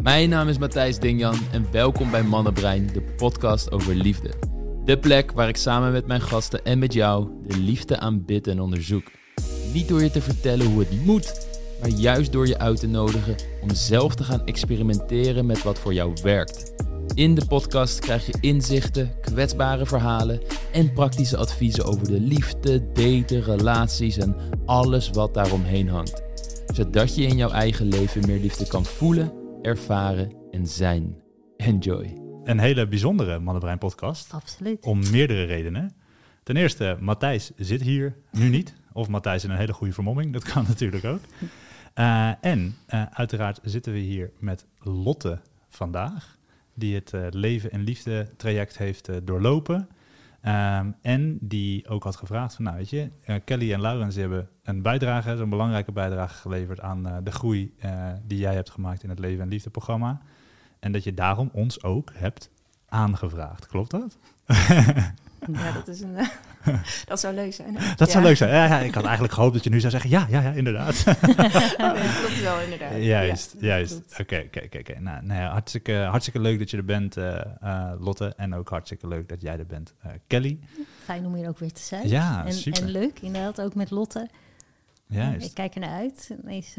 Mijn naam is Matthijs Dingjan en welkom bij Mannenbrein, de podcast over liefde. De plek waar ik samen met mijn gasten en met jou de liefde aanbid en onderzoek. Niet door je te vertellen hoe het moet, maar juist door je uit te nodigen om zelf te gaan experimenteren met wat voor jou werkt. In de podcast krijg je inzichten, kwetsbare verhalen en praktische adviezen over de liefde, daten, relaties en alles wat daaromheen hangt. Zodat je in jouw eigen leven meer liefde kan voelen, ervaren en zijn. Enjoy. Een hele bijzondere Mannenbrein podcast. Absoluut. Om meerdere redenen. Ten eerste, Matthijs zit hier nu niet. Of Matthijs in een hele goede vermomming. Dat kan natuurlijk ook. En uiteraard zitten we hier met Lotte vandaag. Die het leven en liefde traject heeft doorlopen. En die ook had gevraagd van, nou weet je, Kelly en Laurens hebben een bijdrage, zo'n belangrijke bijdrage geleverd aan de groei die jij hebt gemaakt in het leven en liefde programma. En dat je daarom ons ook hebt aangevraagd. Klopt dat? Ja, dat zou leuk zijn. Hè? Dat zou leuk zijn. Ja, ik had eigenlijk gehoopt dat je nu zou zeggen, ja, inderdaad. Nee, dat klopt wel, inderdaad. Juist. Oké. Nou ja, hartstikke leuk dat je er bent, Lotte. En ook hartstikke leuk dat jij er bent, Kelly. Fijn om hier ook weer te zijn. Ja, super. En leuk, inderdaad, ook met Lotte. Juist. Ik kijk ernaar uit.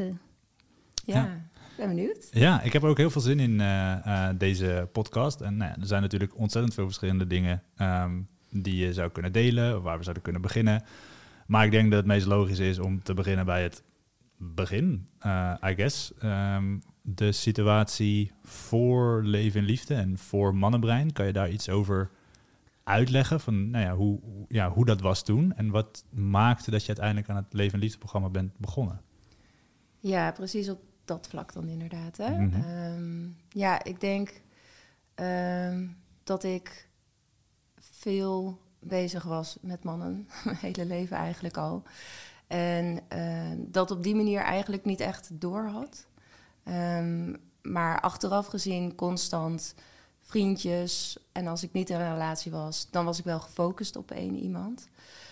Ik ben benieuwd. Ja, ik heb er ook heel veel zin in deze podcast. En nou ja, er zijn natuurlijk ontzettend veel verschillende dingen die je zou kunnen delen, waar we zouden kunnen beginnen. Maar ik denk dat het meest logisch is om te beginnen bij het begin, I guess. De situatie voor leven en liefde en voor Mannenbrein. Kan je daar iets over uitleggen van hoe dat was toen? En wat maakte dat je uiteindelijk aan het leven en liefde programma bent begonnen? Ja, precies op dat vlak dan inderdaad. Hè? Mm-hmm. Ik denk dat ik veel bezig was met mannen. Mijn hele leven eigenlijk al. En dat op die manier eigenlijk niet echt door had. Maar achteraf gezien constant vriendjes. En als ik niet in een relatie was, dan was ik wel gefocust op één iemand.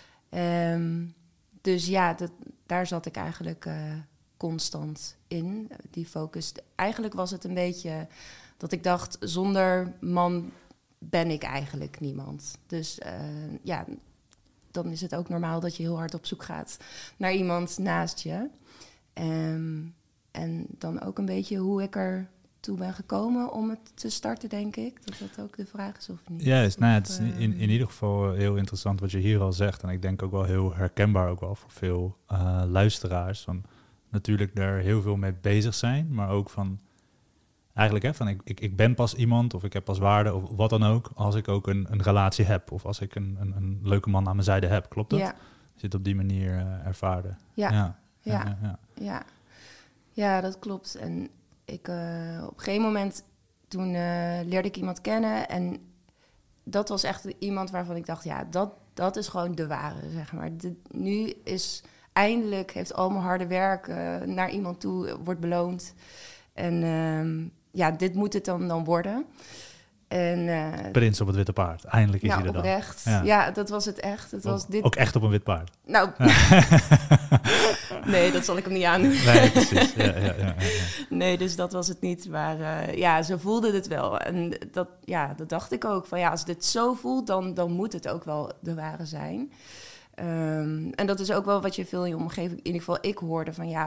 Dus ja, daar zat ik eigenlijk constant in, die focus. Eigenlijk was het een beetje dat ik dacht, zonder man ben ik eigenlijk niemand. Dus dan is het ook normaal dat je heel hard op zoek gaat naar iemand naast je. En dan ook een beetje hoe ik er toe ben gekomen om het te starten, denk ik. Dat ook de vraag is of niet. Juist, het is in ieder geval heel interessant wat je hier al zegt. En ik denk ook wel heel herkenbaar ook wel voor veel luisteraars. Van natuurlijk daar heel veel mee bezig zijn, maar ook van eigenlijk van ik ben pas iemand of ik heb pas waarde of wat dan ook als ik ook een relatie heb of als ik een leuke man aan mijn zijde heb. Klopt dat? Ja. Zit op die manier ervaren. Ja, dat klopt. En ik op een gegeven moment toen leerde ik iemand kennen en dat was echt iemand waarvan ik dacht, ja, dat is gewoon de ware, zeg maar. Nu is eindelijk heeft al mijn harde werk naar iemand toe wordt beloond. En dit moet het dan worden. En, Prins op het witte paard. Eindelijk is hij er dan. Oprecht. Ja, dat was het echt. Het was dit. Ook echt op een wit paard. Nou, nee, dat zal ik hem niet aandoen. Nee, precies. Ja. Nee, dus dat was het niet. Maar ze voelden het wel. En dat dacht ik ook. Van als dit zo voelt, dan moet het ook wel de ware zijn. En dat is ook wel wat je veel in je omgeving, in ieder geval ik hoorde van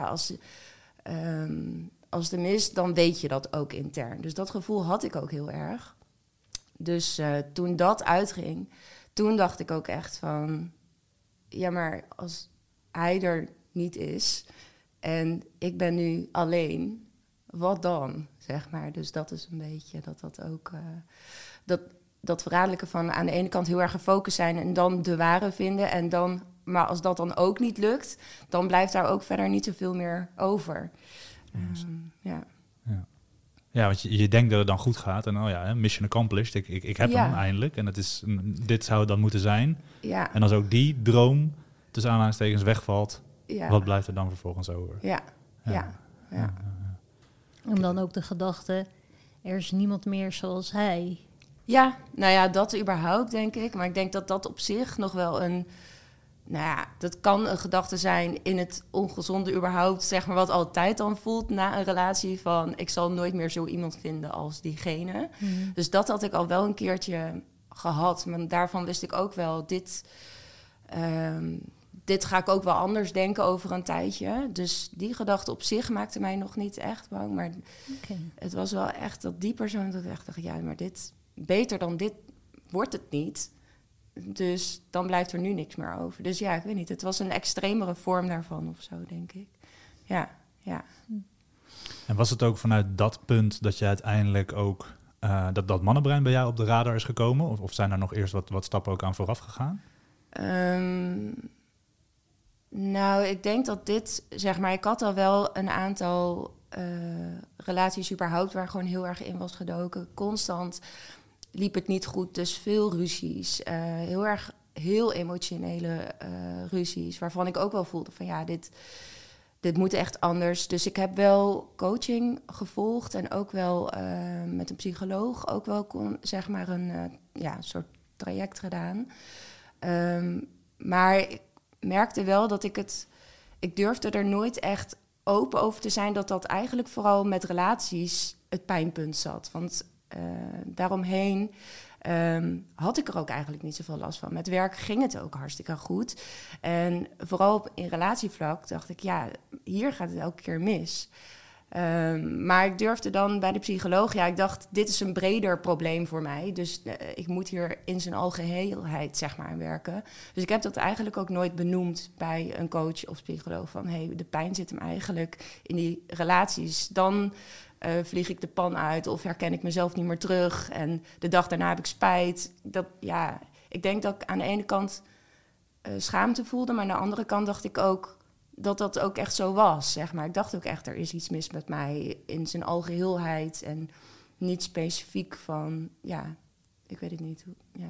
als het mis, dan weet je dat ook intern. Dus dat gevoel had ik ook heel erg. Dus toen dat uitging, toen dacht ik ook echt van, ja, maar als hij er niet is en ik ben nu alleen, wat dan, zeg maar. Dus dat is een beetje dat ook dat verraderlijke van aan de ene kant heel erg gefocust zijn en dan de ware vinden. En dan, maar als dat dan ook niet lukt, dan blijft daar ook verder niet zoveel meer over. Ja, want je denkt dat het dan goed gaat. En mission accomplished. Ik heb hem eindelijk. En dit zou het dan moeten zijn. Ja. En als ook die droom tussen aanhalingstekens wegvalt, wat blijft er dan vervolgens over? Ja. En dan ook de gedachte, er is niemand meer zoals hij. Ja, nou ja, dat überhaupt, denk ik. Maar ik denk dat dat op zich nog wel nou ja, dat kan een gedachte zijn in het ongezonde überhaupt, zeg maar, wat altijd dan voelt na een relatie van, ik zal nooit meer zo iemand vinden als diegene. Dus dat had ik al wel een keertje gehad. Maar daarvan wist ik ook wel, dit ga ik ook wel anders denken over een tijdje. Dus die gedachte op zich maakte mij nog niet echt bang. Maar het was wel echt dat die persoon dat ik echt dacht, ja, maar dit, beter dan dit wordt het niet. Dus dan blijft er nu niks meer over. Dus ja, ik weet niet. Het was een extremere vorm daarvan of zo, denk ik. Ja. En was het ook vanuit dat punt dat je uiteindelijk ook... dat mannenbrein bij jou op de radar is gekomen? Of zijn er nog eerst wat stappen ook aan vooraf gegaan? Nou, ik denk dat dit, zeg maar... Ik had al wel een aantal relaties überhaupt waar gewoon heel erg in was gedoken. Constant liep het niet goed, dus veel ruzies. Heel emotionele ruzies, waarvan ik ook wel voelde van ja, dit moet echt anders. Dus ik heb wel coaching gevolgd en ook wel met een psycholoog ook wel zeg maar een soort traject gedaan. Maar ik merkte wel dat ik durfde er nooit echt open over te zijn dat eigenlijk vooral met relaties het pijnpunt zat. Want daaromheen had ik er ook eigenlijk niet zoveel last van. Met werk ging het ook hartstikke goed. En vooral in relatievlak dacht ik, ja, hier gaat het elke keer mis. Maar ik durfde dan bij de psycholoog, ik dacht, dit is een breder probleem voor mij. Dus ik moet hier in zijn algeheelheid, zeg maar, aan werken. Dus ik heb dat eigenlijk ook nooit benoemd bij een coach of psycholoog. Van, de pijn zit hem eigenlijk in die relaties. Dan vlieg ik de pan uit of herken ik mezelf niet meer terug. En de dag daarna heb ik spijt. Ik denk dat ik aan de ene kant schaamte voelde, maar aan de andere kant dacht ik ook dat ook echt zo was, zeg maar. Ik dacht ook echt, er is iets mis met mij in zijn algeheelheid en niet specifiek van, ik weet het niet.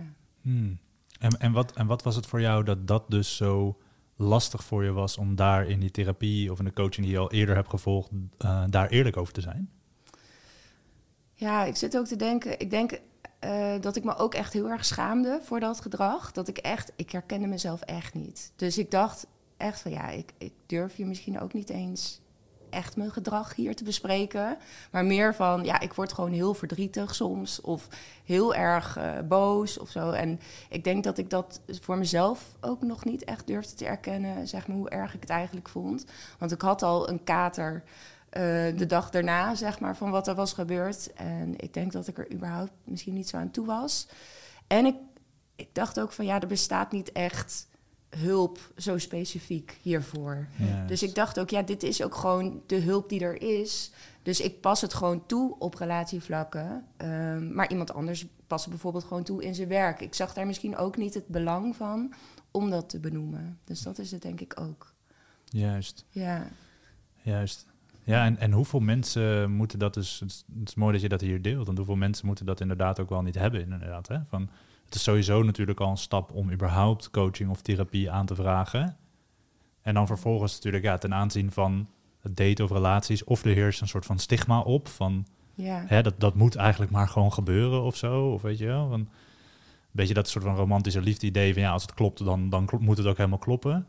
En wat was het voor jou dat dus zo lastig voor je was om daar in die therapie of in de coaching die je al eerder hebt gevolgd, daar eerlijk over te zijn? Ja, ik zit ook te denken, ik denk dat ik me ook echt heel erg schaamde voor dat gedrag. Dat ik herkende mezelf echt niet. Dus ik dacht echt van ik durf je misschien ook niet eens echt mijn gedrag hier te bespreken. Maar meer van, ik word gewoon heel verdrietig soms. Of heel erg boos of zo. En ik denk dat ik dat voor mezelf ook nog niet echt durfde te erkennen, zeg maar, hoe erg ik het eigenlijk vond. Want ik had al een kater de dag daarna, zeg maar, van wat er was gebeurd. En ik denk dat ik er überhaupt misschien niet zo aan toe was. En ik dacht ook van, er bestaat niet echt hulp zo specifiek hiervoor. Yes. Dus ik dacht ook, dit is ook gewoon de hulp die er is. Dus ik pas het gewoon toe op relatievlakken. Maar iemand anders past het bijvoorbeeld gewoon toe in zijn werk. Ik zag daar misschien ook niet het belang van om dat te benoemen. Dus dat is het denk ik ook. Juist. Ja. Juist. Ja, en hoeveel mensen moeten dat dus... Het is mooi dat je dat hier deelt. Want hoeveel mensen moeten dat inderdaad ook wel niet hebben, inderdaad. Hè? Van, het is sowieso natuurlijk al een stap om überhaupt coaching of therapie aan te vragen. En dan vervolgens natuurlijk ten aanzien van het daten of relaties... of er heerst een soort van stigma op van... dat moet eigenlijk maar gewoon gebeuren of zo. Of weet je wel, van, een beetje dat soort van romantische liefde-idee van... als het klopt, dan moet het ook helemaal kloppen.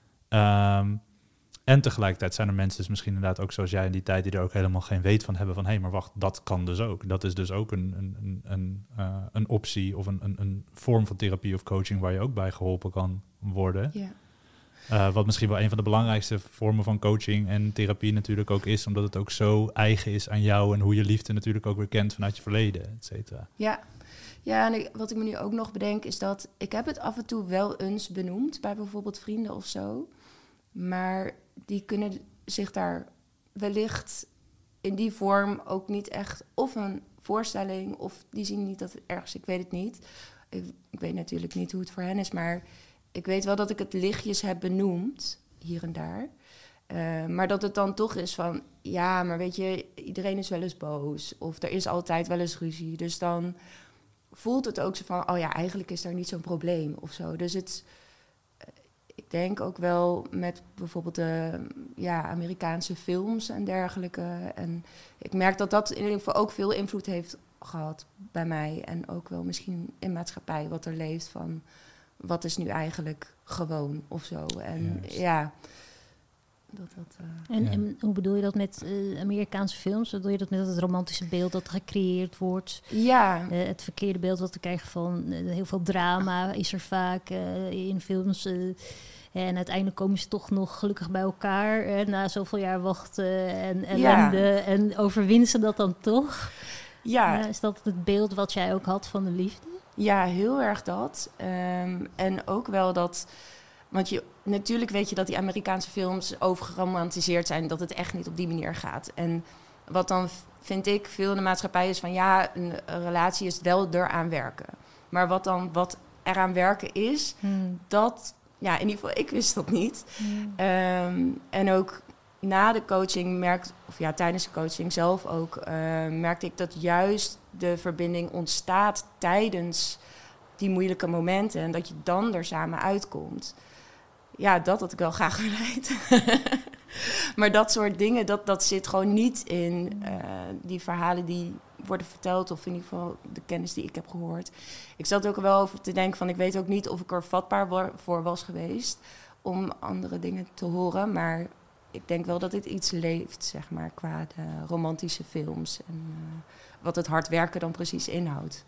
En tegelijkertijd zijn er mensen dus misschien inderdaad ook zoals jij in die tijd... die er ook helemaal geen weet van hebben van... maar wacht, dat kan dus ook. Dat is dus ook een optie of een vorm van therapie of coaching... waar je ook bij geholpen kan worden. Yeah. Wat misschien wel een van de belangrijkste vormen van coaching en therapie natuurlijk ook is... omdat het ook zo eigen is aan jou... en hoe je liefde natuurlijk ook weer kent vanuit je verleden, et cetera. Ja, en wat ik me nu ook nog bedenk is dat... ik heb het af en toe wel eens benoemd bij bijvoorbeeld vrienden of zo... maar die kunnen zich daar wellicht in die vorm ook niet echt... of een voorstelling, of die zien niet dat het ergens... Ik weet het niet. Ik weet natuurlijk niet hoe het voor hen is... maar ik weet wel dat ik het lichtjes heb benoemd, hier en daar. Maar dat het dan toch is van... maar weet je, iedereen is wel eens boos... of er is altijd wel eens ruzie. Dus dan voelt het ook zo van... eigenlijk is daar niet zo'n probleem of zo. Dus het... Ik denk ook wel met bijvoorbeeld de Amerikaanse films en dergelijke. En ik merk dat in ieder geval ook veel invloed heeft gehad bij mij. En ook wel misschien in maatschappij wat er leeft van... wat is nu eigenlijk gewoon of zo. En Juist. ja... En hoe bedoel je dat met Amerikaanse films? Bedoel je dat met het romantische beeld dat gecreëerd wordt? Ja, Het verkeerde beeld wat we krijgen van heel veel drama is er vaak in films. En uiteindelijk komen ze toch nog gelukkig bij elkaar. Na zoveel jaar wachten en ellende. En overwinnen ze dat dan toch? ja. Is dat het beeld wat jij ook had van de liefde? Ja, heel erg dat. En ook wel dat... Want natuurlijk weet je dat die Amerikaanse films overgeromantiseerd zijn... dat het echt niet op die manier gaat. En wat dan, vind ik, veel in de maatschappij is van... ja, een relatie is wel eraan werken. Maar wat eraan werken is, dat... Ja, in ieder geval, ik wist dat niet. En ook na de coaching tijdens de coaching zelf ook... merkte ik dat juist de verbinding ontstaat tijdens die moeilijke momenten... en dat je dan er samen uitkomt. Ja, dat had ik wel graag gewild. Maar dat soort dingen, dat zit gewoon niet in die verhalen die worden verteld... of in ieder geval de kennis die ik heb gehoord. Ik zat ook wel over te denken van... ik weet ook niet of ik er vatbaar voor was geweest... om andere dingen te horen. Maar ik denk wel dat dit iets leeft, zeg maar... qua de romantische films. En wat het hard werken dan precies inhoudt.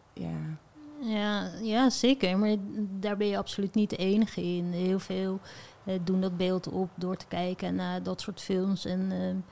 Ja. Ja, zeker. Maar daar ben je absoluut niet de enige in. Heel veel doen dat beeld op door te kijken naar dat soort films. En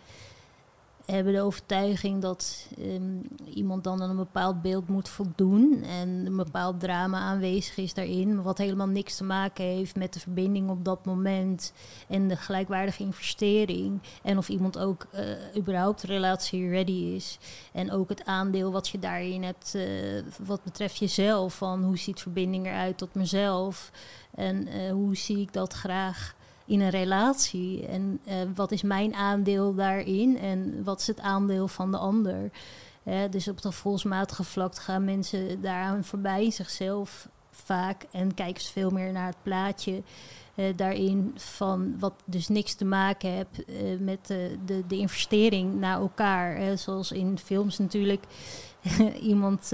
hebben de overtuiging dat iemand dan aan een bepaald beeld moet voldoen. En een bepaald drama aanwezig is daarin. Wat helemaal niks te maken heeft met de verbinding op dat moment. En de gelijkwaardige investering. En of iemand ook überhaupt relatie ready is. En ook het aandeel wat je daarin hebt wat betreft jezelf. Van hoe ziet verbinding eruit tot mezelf. En hoe zie ik dat graag in een relatie. En wat is mijn aandeel daarin? En wat is het aandeel van de ander? Dus op het gevoelsmatige vlak gaan mensen daaraan voorbij zichzelf vaak. En kijken ze veel meer naar het plaatje daarin van wat dus niks te maken heeft met de investering naar elkaar. Zoals in films natuurlijk iemand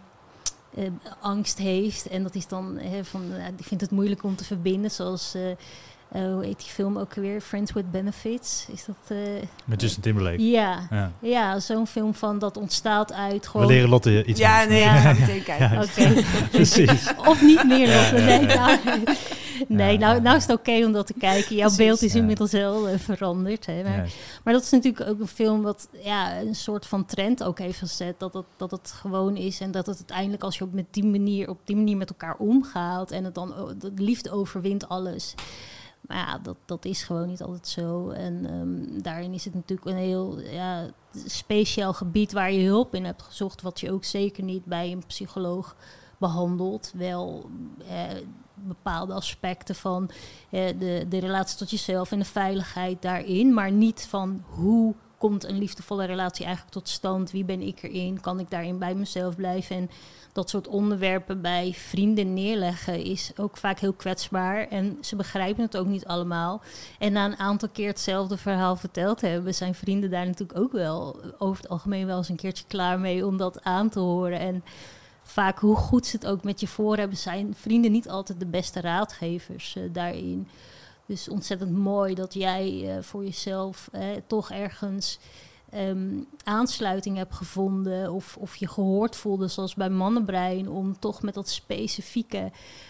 angst heeft. En dat is dan die vindt het moeilijk om te verbinden. Zoals hoe heet die film ook weer? Friends with Benefits. Is dat... Met Justin Timberlake. Ja, zo'n film van dat ontstaat uit gewoon... We leren Lotte iets Ja, anders. nee, ik ga meteen kijken. Oké. Precies. Of niet meer Lotte. Nou is het oké om dat te kijken. Jouw Precies. beeld is inmiddels wel veranderd. Hè? Maar dat is natuurlijk ook een film wat een soort van trend ook heeft gezet. Dat het gewoon is. En dat het uiteindelijk als je op die manier met elkaar omgaat. En het dan de liefde overwint alles. Maar ja, dat is gewoon niet altijd zo. En daarin is het natuurlijk een heel speciaal gebied waar je hulp in hebt gezocht. Wat je ook zeker niet bij een psycholoog behandelt. Wel bepaalde aspecten van de relatie tot jezelf en de veiligheid daarin. Maar niet van hoe komt een liefdevolle relatie eigenlijk tot stand? Wie ben ik erin? Kan ik daarin bij mezelf blijven? En dat soort onderwerpen bij vrienden neerleggen is ook vaak heel kwetsbaar. En ze begrijpen het ook niet allemaal. En na een aantal keer hetzelfde verhaal verteld hebben, zijn vrienden daar natuurlijk ook wel over het algemeen wel eens een keertje klaar mee om dat aan te horen. En vaak hoe goed ze het ook met je voor hebben, zijn vrienden niet altijd de beste raadgevers daarin. Dus ontzettend mooi dat jij voor jezelf toch ergens aansluiting hebt gevonden of je gehoord voelde, zoals bij Mannenbrein, om toch met dat specifieke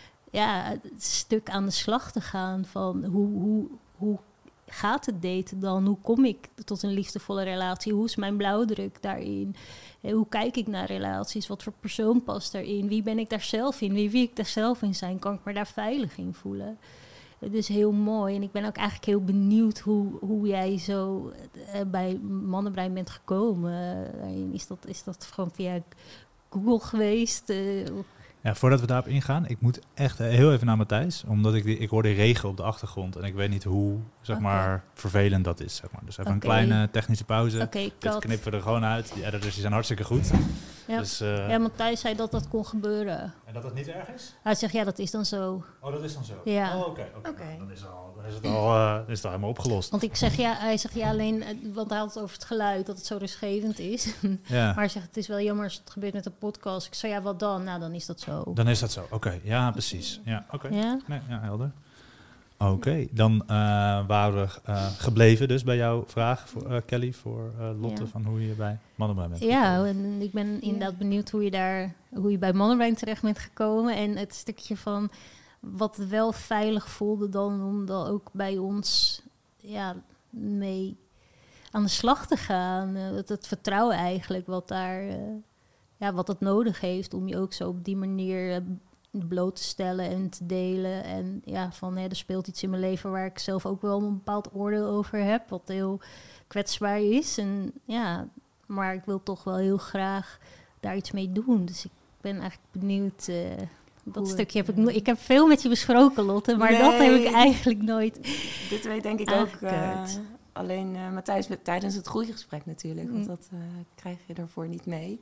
stuk aan de slag te gaan van hoe gaat het daten dan? Hoe kom ik tot een liefdevolle relatie? Hoe is mijn blauwdruk daarin? Hoe kijk ik naar relaties? Wat voor persoon past daarin? Wie ben ik daar zelf in? Wie wil ik daar zelf in zijn? Kan ik me daar veilig in voelen? Dus heel mooi. En ik ben ook eigenlijk heel benieuwd hoe jij zo bij Mannenbrein bent gekomen. Is dat gewoon via Google geweest? Ja, voordat we daarop ingaan, ik moet echt heel even naar Matthijs. Omdat ik hoor de regen op de achtergrond. En ik weet niet hoe, maar, vervelend dat is. Zeg maar. Dus even een kleine technische pauze. Dit knippen we er gewoon uit. Die editors die zijn hartstikke goed. Ja. Dus, Matthijs zei dat kon gebeuren. En dat het niet erg is? Hij zegt, dat is dan zo. Oh, dat is dan zo? Ja. Oh, oké. Oké. Nou, dat is al is het al helemaal opgelost. Want hij zegt alleen, want hij had het over het geluid, dat het zo rustgevend is. Ja. Maar hij zegt, het is wel jammer als het gebeurt met een podcast. Ik zei, ja, wat dan? Nou, dan is dat zo. Dan is dat zo. Oké, ja, precies. Ja, oké. Ja? Nee, ja, helder. Oké, dan waren we gebleven dus bij jouw vraag, voor, Kelly, voor Lotte, van hoe je bij Mannenbrein bent Ja, gekomen. en ik ben inderdaad benieuwd hoe je bij Mannenbrein terecht bent gekomen. En het stukje van wat wel veilig voelde dan om dan ook bij ons mee aan de slag te gaan. Het vertrouwen eigenlijk wat daar, wat het nodig heeft om je ook zo op die manier bloot te stellen en te delen. En er speelt iets in mijn leven waar ik zelf ook wel een bepaald oordeel over heb, wat heel kwetsbaar is. En maar ik wil toch wel heel graag daar iets mee doen. Dus ik ben eigenlijk benieuwd. Dat stukje heb ik heb veel met je besproken, Lotte, maar dat heb ik eigenlijk nooit. Dit weet denk ik ook alleen Matthijs tijdens het groeigesprek natuurlijk, want dat krijg je daarvoor niet mee.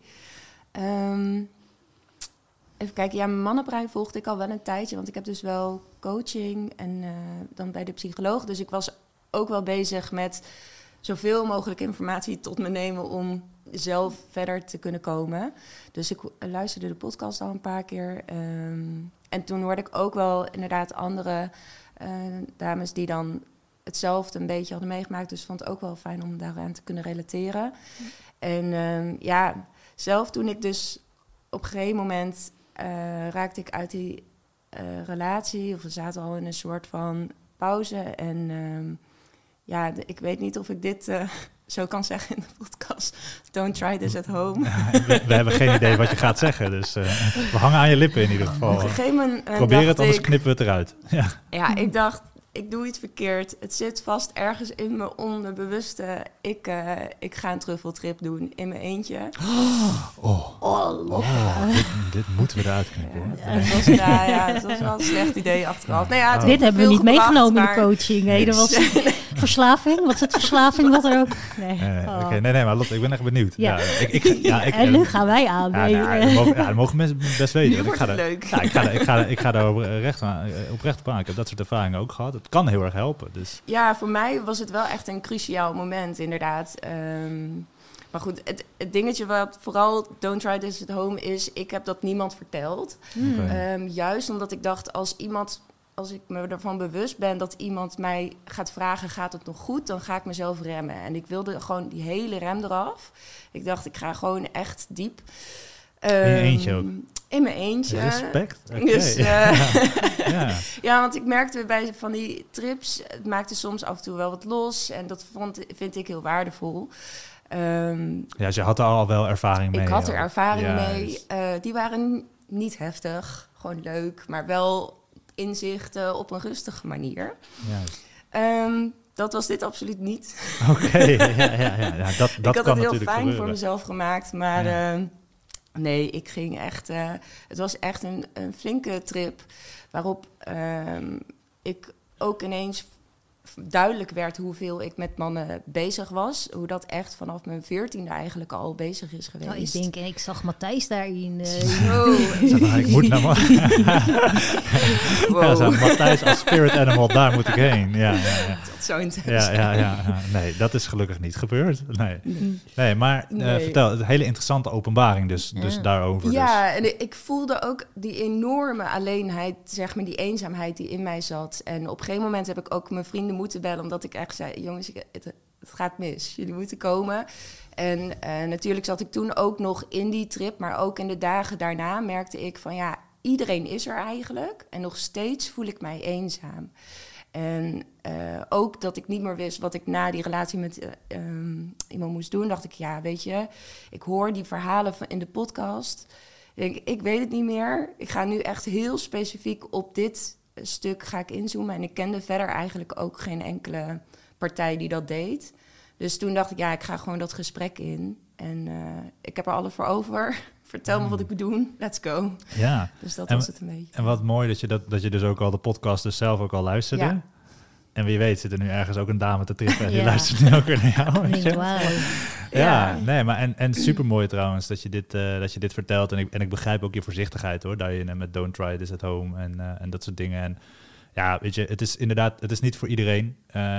Even kijken, Mannenbrein volgde ik al wel een tijdje, want ik heb dus wel coaching en dan bij de psycholoog. Dus ik was ook wel bezig met zoveel mogelijk informatie tot me nemen om zelf verder te kunnen komen. Dus ik luisterde de podcast al een paar keer. En toen hoorde ik ook wel inderdaad andere dames die dan hetzelfde een beetje hadden meegemaakt. Dus ik vond het ook wel fijn om daaraan te kunnen relateren. En zelf toen ik dus op een gegeven moment raakte ik uit die relatie. Of we zaten al in een soort van pauze. En ik weet niet of ik dit zo kan zeggen in de podcast. Don't try this at home. Ja, we hebben geen idee wat je gaat zeggen. Dus we hangen aan je lippen in ieder geval. Op een gegeven moment probeer het, anders knippen we het eruit. Ja, ik dacht, ik doe iets verkeerd. Het zit vast ergens in mijn onderbewuste. Ik ga een truffeltrip doen in mijn eentje. Dit moeten we eruit knippen. Het was wel een slecht idee achteraf. Dit hebben we niet meegenomen in de coaching. Nee, er was verslaving. Was het verslaving? Wat er ook? Nee, maar Lotte, ik ben echt benieuwd. Ja. En nu gaan wij aan. Dat mogen mensen best weten. Nu wordt het leuk. Ik ga daar oprecht op aan. Ik heb dat soort ervaringen ook gehad. Het kan heel erg helpen. Dus. Ja, voor mij was het wel echt een cruciaal moment, inderdaad. Maar goed, het dingetje wat vooral Don't Try This at Home is, ik heb dat niemand verteld. Okay. Juist omdat ik dacht, als ik me ervan bewust ben dat iemand mij gaat vragen, gaat het nog goed? Dan ga ik mezelf remmen. En ik wilde gewoon die hele rem eraf. Ik dacht, ik ga gewoon echt diep. In je eentje ook? In mijn eentje. Respect. Okay. Dus, ja, want ik merkte bij van die trips, het maakte soms af en toe wel wat los. En dat vind ik heel waardevol. Dus je had er al wel ervaring mee. Ik had er ervaring mee. Die waren niet heftig, gewoon leuk, maar wel inzichten op een rustige manier. Dat was dit absoluut niet. Oké, dat ik had kan het heel fijn gebeuren. Voor mezelf gemaakt, maar nee, ik ging echt. Het was echt een flinke trip waarop ik ook ineens duidelijk werd hoeveel ik met mannen bezig was. Hoe dat echt vanaf mijn 14e eigenlijk al bezig is geweest. Ik zag Matthijs daarin. Ik moet naar Matthijs als spirit animal, daar moet ik heen. Ja. Dat zo intens. Nee, dat is gelukkig niet gebeurd. Nee, maar vertel, het hele interessante openbaring dus daarover. Ja, en ik voelde ook die enorme alleenheid, zeg maar, die eenzaamheid die in mij zat. En op een gegeven moment heb ik ook mijn vrienden moeten bellen, omdat ik echt zei, jongens, het gaat mis. Jullie moeten komen. En natuurlijk zat ik toen ook nog in die trip, maar ook in de dagen daarna merkte ik van iedereen is er eigenlijk. En nog steeds voel ik mij eenzaam. En ook dat ik niet meer wist wat ik na die relatie met iemand moest doen, dacht ik, weet je, ik hoor die verhalen in de podcast. Ik weet het niet meer. Ik ga nu echt heel specifiek op dit stuk ga ik inzoomen. En ik kende verder eigenlijk ook geen enkele partij die dat deed. Dus toen dacht ik, ik ga gewoon dat gesprek in. En ik heb er alles voor over. Vertel me wat ik moet doen. Let's go. Ja. Dus dat was het een beetje. En wat mooi dat je dus ook al de podcast dus zelf ook al luisterde. Ja. En wie weet zit er nu ergens ook een dame te trippen en die luistert nu ook weer naar jou. Weet je? Nee, maar en supermooi trouwens dat je dit vertelt. En ik begrijp ook je voorzichtigheid hoor, dat je met Don't Try This at Home en dat soort dingen. En Ja, weet je, het is inderdaad, het is niet voor iedereen.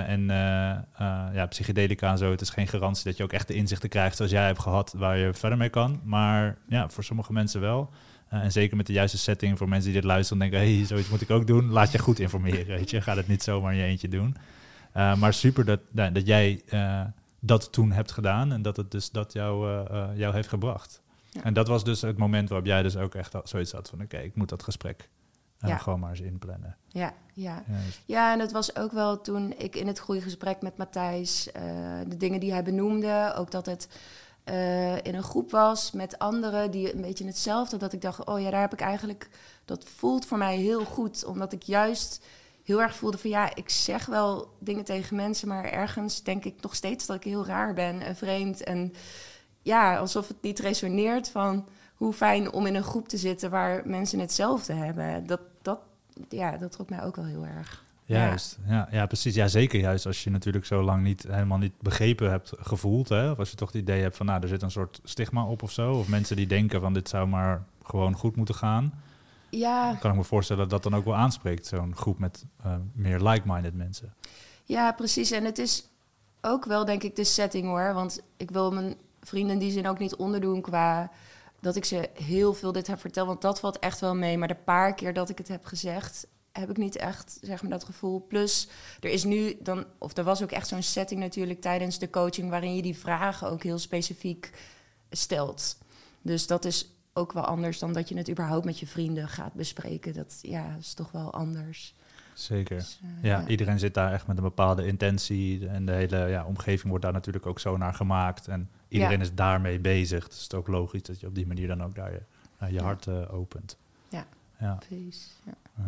Psychedelica en zo, het is geen garantie dat je ook echt de inzichten krijgt zoals jij hebt gehad, waar je verder mee kan. Maar ja, voor sommige mensen wel. En zeker met de juiste setting voor mensen die dit luisteren en denken, hey, zoiets moet ik ook doen. Laat je goed informeren, weet je. Ga het niet zomaar in je eentje doen. Maar super dat jij dat toen hebt gedaan en dat het dus dat jou heeft gebracht. Ja. En dat was dus het moment waarop jij dus ook echt zoiets had van, oké, ik moet dat gesprek gewoon maar eens inplannen. Ja, en dat was ook wel toen ik in het groeigesprek met Matthijs, de dingen die hij benoemde, ook dat het in een groep was met anderen die een beetje hetzelfde, dat ik dacht, oh ja, daar heb ik eigenlijk, dat voelt voor mij heel goed, omdat ik juist heel erg voelde van ja, ik zeg wel dingen tegen mensen, maar ergens denk ik nog steeds dat ik heel raar ben en vreemd en ja, alsof het niet resoneert van hoe fijn om in een groep te zitten waar mensen hetzelfde hebben. Dat trok mij ook wel heel erg. Juist, ja, precies. Ja, zeker juist als je natuurlijk zo lang helemaal niet begrepen hebt gevoeld. Hè? Of als je toch het idee hebt van, nou, er zit een soort stigma op of zo. Of mensen die denken van, dit zou maar gewoon goed moeten gaan. Ja. Dan kan ik me voorstellen dat dat dan ook wel aanspreekt, zo'n groep met meer like-minded mensen. Ja, precies. En het is ook wel, denk ik, de setting hoor. Want ik wil mijn vrienden in die zin ook niet onderdoen qua dat ik ze heel veel dit heb verteld. Want dat valt echt wel mee. Maar de paar keer dat ik het heb gezegd, heb ik niet echt, zeg maar, dat gevoel. Plus, er is nu dan, of er was ook echt zo'n setting natuurlijk tijdens de coaching waarin je die vragen ook heel specifiek stelt. Dus dat is ook wel anders dan dat je het überhaupt met je vrienden gaat bespreken. Dat is toch wel anders. Zeker. Dus, iedereen zit daar echt met een bepaalde intentie. En de hele omgeving wordt daar natuurlijk ook zo naar gemaakt. En iedereen is daarmee bezig. Dus het is ook logisch dat je op die manier dan ook daar je hart opent. Ja, precies. Ja.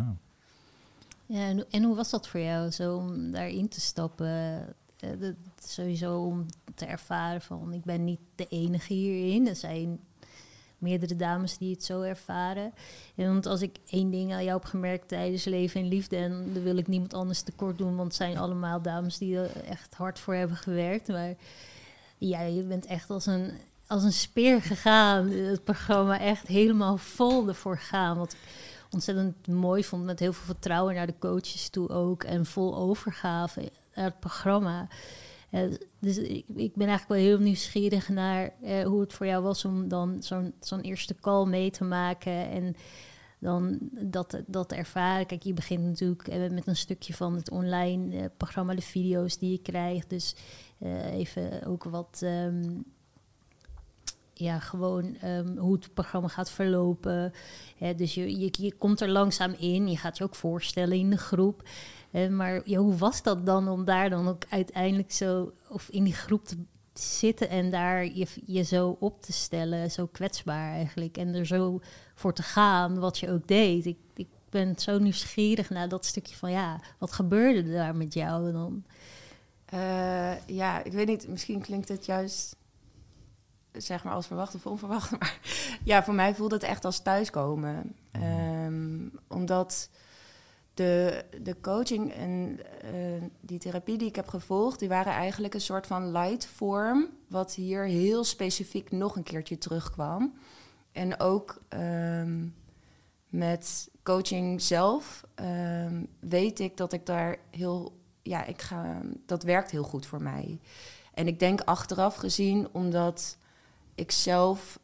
Ja, en hoe was dat voor jou, zo om daarin te stappen? Sowieso om te ervaren van, ik ben niet de enige hierin. Er zijn meerdere dames die het zo ervaren. En want als ik één ding aan jou heb gemerkt tijdens Leven en Liefde, en daar wil ik niemand anders tekort doen, want het zijn allemaal dames die er echt hard voor hebben gewerkt. Maar ja, je bent echt als een speer gegaan. Het programma echt helemaal vol ervoor gaan. Wat ik ontzettend mooi vond, met heel veel vertrouwen naar de coaches toe ook. En vol overgave naar het programma. Dus ik ben eigenlijk wel heel nieuwsgierig naar hoe het voor jou was om dan zo'n eerste call mee te maken. En dan dat ervaren. Kijk, je begint natuurlijk met een stukje van het online programma, de video's die je krijgt. Dus even ook wat hoe het programma gaat verlopen. Dus je komt er langzaam in. Je gaat je ook voorstellen in de groep. Maar hoe was dat dan om daar dan ook uiteindelijk zo of in die groep te zitten en daar je zo op te stellen, zo kwetsbaar eigenlijk, en er zo voor te gaan wat je ook deed. Ik ben zo nieuwsgierig naar dat stukje van wat gebeurde daar met jou dan? Ik weet niet, misschien klinkt het juist, zeg maar, als verwacht of onverwacht. Maar ja, voor mij voelde het echt als thuiskomen. Omdat de coaching en die therapie die ik heb gevolgd, die waren eigenlijk een soort van light vorm, wat hier heel specifiek nog een keertje terugkwam. En ook met coaching zelf weet ik dat ik daar dat werkt heel goed voor mij. En ik denk achteraf gezien, omdat ik zelf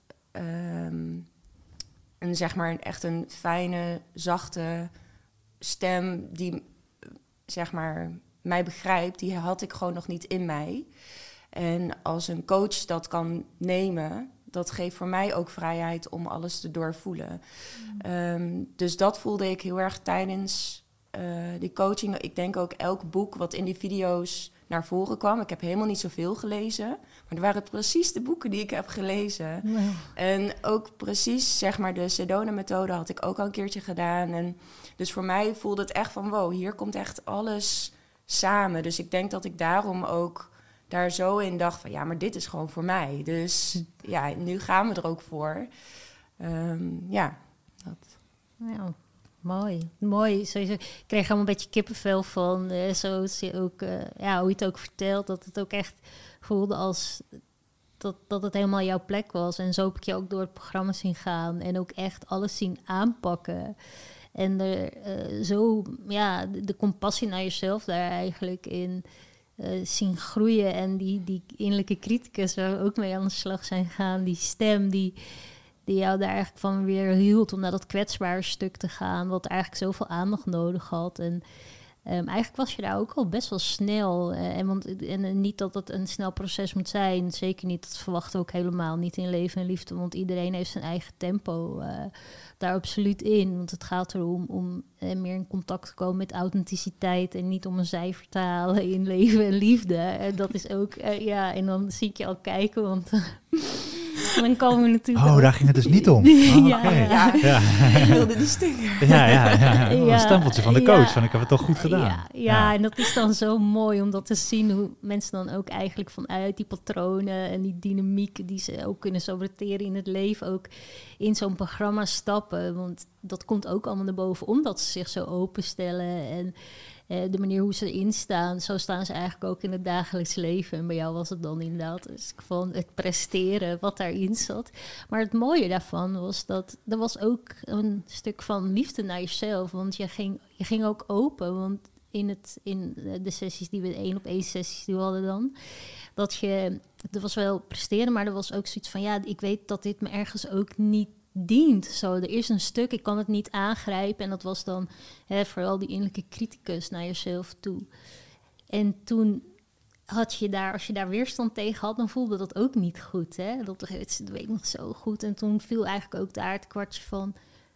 echt een fijne, zachte stem die, zeg maar, mij begrijpt, die had ik gewoon nog niet in mij. En als een coach dat kan nemen, dat geeft voor mij ook vrijheid om alles te doorvoelen. Dus dat voelde ik heel erg tijdens die coaching. Ik denk ook elk boek wat in die video's naar voren kwam. Ik heb helemaal niet zoveel gelezen, maar er waren precies de boeken die ik heb gelezen. Wow. En ook precies, zeg maar, de Sedona-methode had ik ook al een keertje gedaan. En dus voor mij voelde het echt van, wow, hier komt echt alles samen. Dus ik denk dat ik daarom ook daar zo in dacht van, ja, maar dit is gewoon voor mij. Dus nu gaan we er ook voor. Dat. Ja. Mooi. Sowieso. Ik kreeg allemaal een beetje kippenvel van zoals je ook, hoe je het ook vertelt, dat het ook echt voelde als dat het helemaal jouw plek was. En zo heb ik je ook door het programma zien gaan en ook echt alles zien aanpakken. En de compassie naar jezelf daar eigenlijk in zien groeien. En die innerlijke criticus waar we ook mee aan de slag zijn gegaan, die stem die jou daar eigenlijk van weer hield om naar dat kwetsbare stuk te gaan, wat eigenlijk zoveel aandacht nodig had. En eigenlijk was je daar ook al best wel snel. En niet dat het een snel proces moet zijn. Zeker niet, dat verwachten we ook helemaal niet in leven en liefde. Want iedereen heeft zijn eigen tempo daar absoluut in. Want het gaat erom om meer in contact te komen met authenticiteit. En niet om een cijfer te halen in leven en liefde. En dat is ook, en dan zie ik je al kijken, want dan komen we natuurlijk... Oh, daar ging het dus niet om. Ik wilde die sticker. Een stempeltje van de coach, van ik heb het toch goed gedaan. En dat is dan zo mooi om dat te zien, hoe mensen dan ook eigenlijk vanuit die patronen en die dynamiek die ze ook kunnen saboteren in het leven ook in zo'n programma stappen. Want dat komt ook allemaal naar boven, omdat ze zich zo openstellen en de manier hoe ze erin staan, zo staan ze eigenlijk ook in het dagelijks leven. En bij jou was het dan inderdaad dus van het presteren wat daarin zat. Maar het mooie daarvan was dat er was ook een stuk van liefde naar jezelf. Want je ging ook open. Want in de sessies die we 1-op-1 sessies die we hadden dan, er was wel presteren, maar er was ook zoiets van ik weet dat dit me ergens ook niet dient. Zo, er is een stuk, ik kan het niet aangrijpen. En dat was dan vooral die innerlijke criticus naar jezelf toe. En toen had je daar, als je daar weerstand tegen had, dan voelde dat ook niet goed. Dat weet ik nog zo goed. En toen viel eigenlijk ook daar het kwartje van,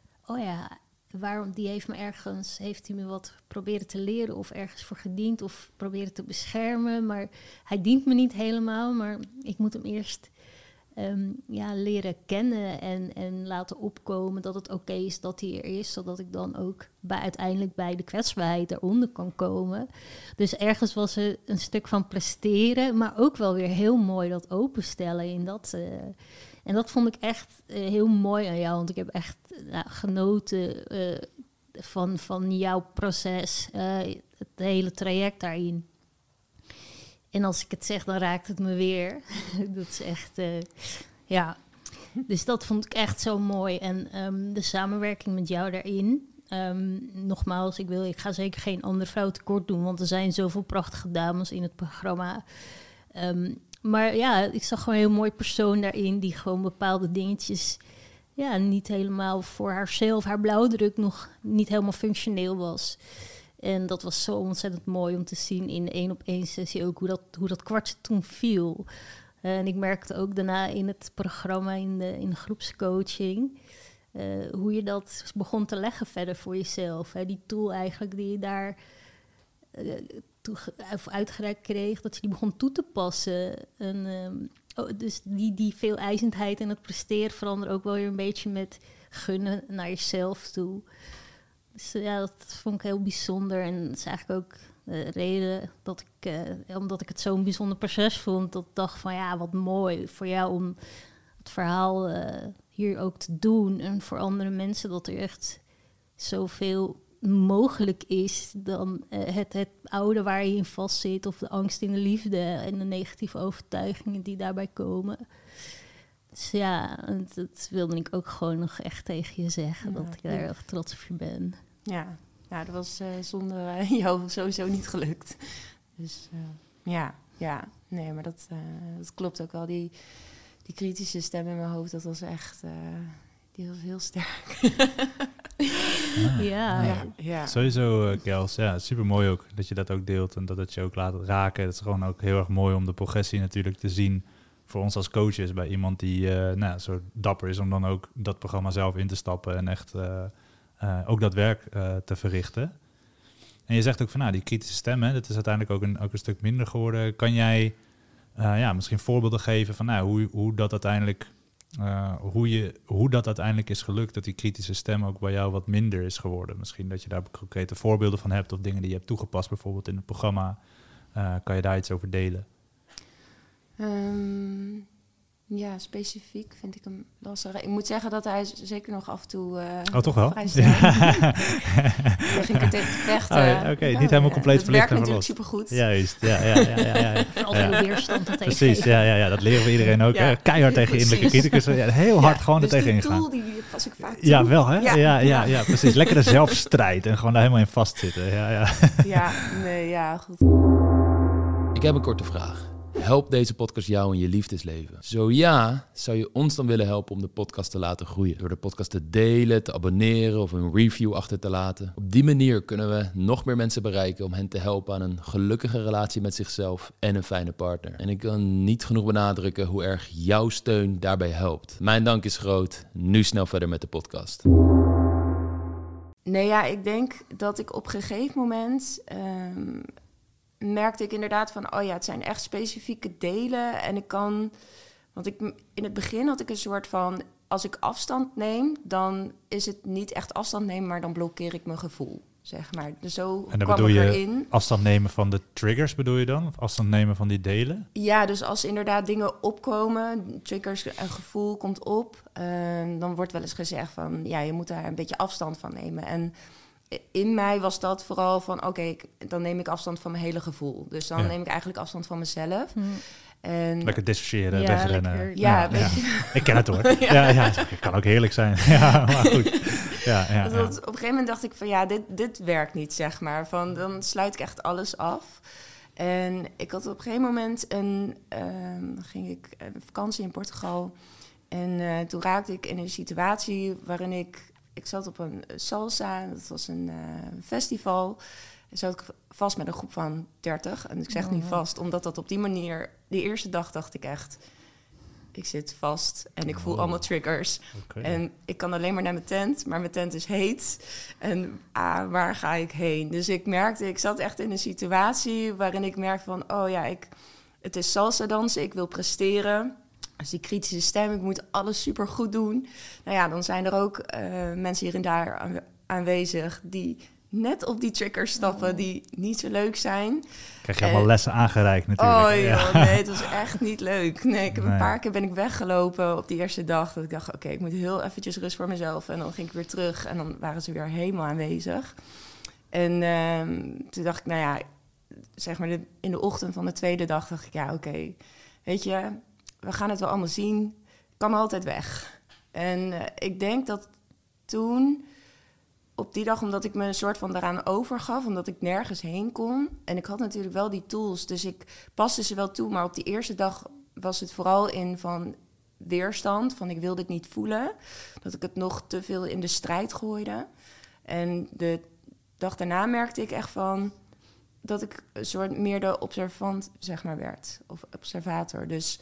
waarom die heeft hij me wat proberen te leren of ergens voor gediend of proberen te beschermen. Maar hij dient me niet helemaal, maar ik moet hem eerst leren kennen en laten opkomen dat het oké is dat hij er is, zodat ik dan ook uiteindelijk bij de kwetsbaarheid eronder kan komen. Dus ergens was er een stuk van presteren, maar ook wel weer heel mooi dat openstellen in dat. En dat vond ik echt heel mooi aan jou, want ik heb echt genoten van jouw proces, het hele traject daarin. En als ik het zeg, dan raakt het me weer. Dat is echt, Dus dat vond ik echt zo mooi. En de samenwerking met jou daarin. Nogmaals, ik ga zeker geen andere vrouw tekort doen, want er zijn zoveel prachtige dames in het programma. Maar ik zag gewoon een heel mooi persoon daarin, die gewoon bepaalde dingetjes niet helemaal voor haarzelf, haar blauwdruk nog niet helemaal functioneel was. En dat was zo ontzettend mooi om te zien in de 1-op-1 sessie ook hoe dat kwartje toen viel. En ik merkte ook daarna in het programma, in de groepscoaching, hoe je dat begon te leggen verder voor jezelf. Die tool eigenlijk die je daar uitgereikt kreeg, dat je die begon toe te passen. En, dus die veeleisendheid en het presteren veranderen ook wel weer een beetje met gunnen naar jezelf toe. Dus dat vond ik heel bijzonder. En dat is eigenlijk ook de reden dat omdat ik het zo'n bijzonder proces vond, dat ik dacht van wat mooi voor jou om het verhaal hier ook te doen. En voor andere mensen dat er echt zoveel mogelijk is dan het oude waar je in vastzit, of de angst in de liefde en de negatieve overtuigingen die daarbij komen. Dus dat wilde ik ook gewoon nog echt tegen je zeggen, dat ik daar heel erg trots op je ben. Ja, dat was zonder jou sowieso niet gelukt. Dus nee, maar dat klopt ook wel. Die kritische stem in mijn hoofd, dat was echt, die was heel sterk. Ja. Sowieso, Kels, super mooi ook dat je dat ook deelt en dat het je ook laat raken. Het is gewoon ook heel erg mooi om de progressie natuurlijk te zien voor ons als coaches bij iemand die zo dapper is om dan ook dat programma zelf in te stappen en echt ook dat werk te verrichten. En je zegt ook van die kritische stem, dat is uiteindelijk ook een stuk minder geworden. Kan jij misschien voorbeelden geven van hoe dat uiteindelijk hoe dat uiteindelijk is gelukt, dat die kritische stem ook bij jou wat minder is geworden? Misschien dat je daar concrete voorbeelden van hebt of dingen die je hebt toegepast bijvoorbeeld in het programma. Kan je daar iets over delen? Ja, specifiek vind ik hem lastig. Ik moet zeggen dat hij zeker nog af en toe toch wel? vrij staat. Daar ging ik er tegen te vechten. Oké, niet helemaal compleet verlicht. Dat werkt natuurlijk supergoed. Juist, ja. Vooral veel weerstand dat heeft. Precies, ja, dat leren we iedereen ook. Ja. Keihard tegen innerlijke criticus. Ja, heel hard gewoon er dus tegenin die gaan. tool, die pas ik vaak toe. Ja, wel hè? Ja. Ja, precies. Lekkere zelfstrijd en gewoon daar helemaal in vastzitten. Ja, goed. Ik heb een korte vraag. Helpt deze podcast jou in je liefdesleven? Zo ja, zou je ons dan willen helpen om de podcast te laten groeien? Door de podcast te delen, te abonneren of een review achter te laten. Op die manier kunnen we nog meer mensen bereiken om hen te helpen aan een gelukkige relatie met zichzelf en een fijne partner. En ik kan niet genoeg benadrukken hoe erg jouw steun daarbij helpt. Mijn dank is groot. Nu snel verder met de podcast. Nee, ja, ik denk dat ik op een gegeven moment... merkte ik inderdaad van, het zijn echt specifieke delen. En ik kan, want in het begin had ik een soort van, als ik afstand neem, dan is het niet echt afstand nemen, maar dan blokkeer ik mijn gevoel, zeg maar. Dus zo en dan kwam bedoel ik je erin. Afstand nemen van de triggers, bedoel je dan? Of afstand nemen van die delen? Ja, dus als inderdaad dingen opkomen, triggers, een gevoel komt op, dan wordt wel eens gezegd van, je moet daar een beetje afstand van nemen. En in mij was dat vooral van, dan neem ik afstand van mijn hele gevoel. Dus dan neem ik eigenlijk afstand van mezelf. En lekker dissociëren, ja, wegrennen. lekker, ja. Ik ken het hoor. Ja, het kan ook heerlijk zijn. Ja, maar goed. Op een gegeven moment dacht ik van, dit werkt niet, zeg maar. Van, dan sluit ik echt alles af. En ik had op een gegeven moment ging ik op vakantie in Portugal. En toen raakte ik in een situatie waarin ik zat op een salsa, dat was een festival. En zat ik vast met een groep van 30. En ik zeg niet vast, omdat dat op die manier... Die eerste dag dacht ik echt, ik zit vast en ik voel allemaal triggers. Okay. En ik kan alleen maar naar mijn tent, maar mijn tent is heet. En waar ga ik heen? Dus ik zat echt in een situatie waarin ik merk van... het is salsa dansen, ik wil presteren... Dus die kritische stem, ik moet alles super goed doen. Dan zijn er ook mensen hier en daar aanwezig... die net op die triggers stappen die niet zo leuk zijn. Krijg je allemaal lessen aangereikt natuurlijk. Nee, het was echt niet leuk. Nee, een paar keer ben ik weggelopen op die eerste dag... dat ik dacht, ik moet heel eventjes rust voor mezelf. En dan ging ik weer terug en dan waren ze weer helemaal aanwezig. En toen dacht ik, zeg maar in de ochtend van de tweede dag... dacht ik, weet je... we gaan het wel allemaal zien. Ik kan altijd weg. En ik denk dat toen, op die dag, omdat ik me een soort van daaraan overgaf... omdat ik nergens heen kon. En ik had natuurlijk wel die tools, dus ik paste ze wel toe. Maar op die eerste dag was het vooral in van weerstand. Van ik wilde het niet voelen. Dat ik het nog te veel in de strijd gooide. En de dag daarna merkte ik echt van... dat ik een soort meer de observant, zeg maar, werd. Of observator, dus...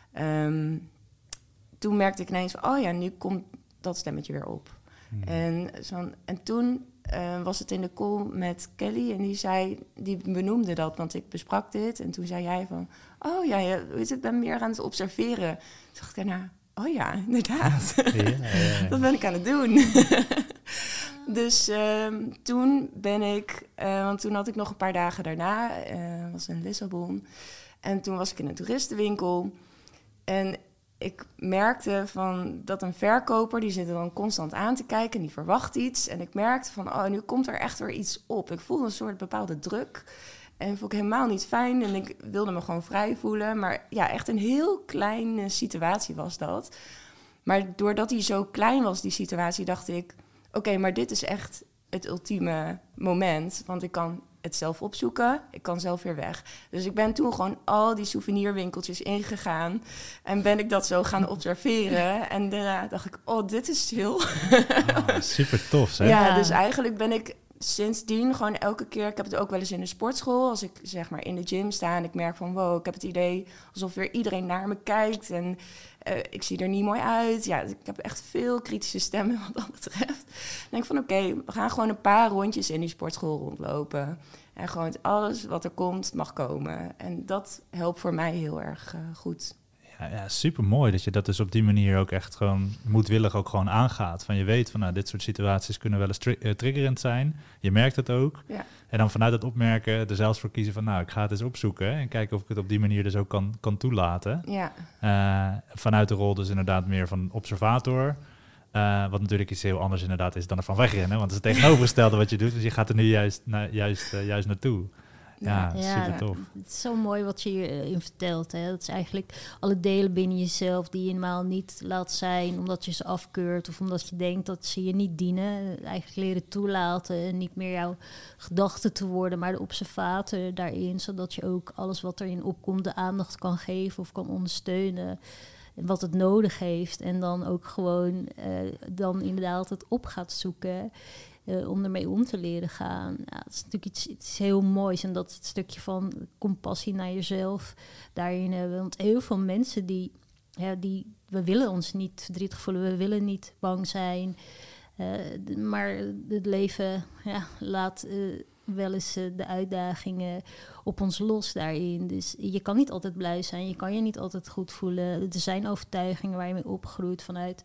toen merkte ik ineens van, nu komt dat stemmetje weer op. En toen was het in de call met Kelly en die benoemde dat, want ik besprak dit. En toen zei jij van, ik ben meer aan het observeren. Toen dacht ik daarna, inderdaad. Ja. Dat ben ik aan het doen. Dus toen ben ik, want toen had ik nog een paar dagen daarna, was in Lissabon. En toen was ik in een toeristenwinkel. En ik merkte van dat een verkoper, die zit er dan constant aan te kijken... en die verwacht iets. En ik merkte van, nu komt er echt weer iets op. Ik voelde een soort bepaalde druk. En dat vond ik helemaal niet fijn. En ik wilde me gewoon vrij voelen. Maar echt een heel kleine situatie was dat. Maar doordat die zo klein was, die situatie, dacht ik... maar dit is echt het ultieme moment. Want ik kan het zelf opzoeken. Ik kan zelf weer weg. Dus ik ben toen gewoon al die souvenirwinkeltjes ingegaan. En ben ik dat zo gaan observeren. En daarna dacht ik, dit is stil. Super tof, hè? Ja, dus eigenlijk ben ik sindsdien gewoon elke keer... Ik heb het ook wel eens in de sportschool. Als ik zeg maar in de gym sta en ik merk van... ik heb het idee alsof weer iedereen naar me kijkt. En ik zie er niet mooi uit. Ja, ik heb echt veel kritische stemmen wat dat betreft. Dan denk ik van we gaan gewoon een paar rondjes in die sportschool rondlopen. En gewoon alles wat er komt mag komen. En dat helpt voor mij heel erg goed. Ja, super mooi dat je dat dus op die manier ook echt gewoon moedwillig ook gewoon aangaat. Van je weet van dit soort situaties kunnen wel eens triggerend zijn. Je merkt het ook. Ja. En dan vanuit het opmerken er zelfs voor kiezen van ik ga het eens opzoeken. En kijken of ik het op die manier dus ook kan toelaten. Ja. Vanuit de rol dus inderdaad meer van observator. Wat natuurlijk iets heel anders inderdaad is dan ervan wegrennen. Want het is het tegenovergestelde wat je doet. Dus je gaat er nu juist naartoe. Ja, super tof. Het is zo mooi wat je hierin vertelt. Hè? Dat is eigenlijk alle delen binnen jezelf die je normaal niet laat zijn omdat je ze afkeurt of omdat je denkt dat ze je niet dienen. Eigenlijk leren toelaten en niet meer jouw gedachten te worden, maar de observator daarin, zodat je ook alles wat erin opkomt de aandacht kan geven of kan ondersteunen. Wat het nodig heeft. En dan ook gewoon dan inderdaad het op gaat zoeken. Om ermee om te leren gaan. Ja, het is natuurlijk iets heel moois. En dat is het stukje van compassie naar jezelf daarin hebben. Want heel veel mensen we willen ons niet verdrietig voelen. We willen niet bang zijn. Maar het leven laat wel eens de uitdagingen op ons los daarin. Dus je kan niet altijd blij zijn. Je kan je niet altijd goed voelen. Er zijn overtuigingen waar je mee opgroeit vanuit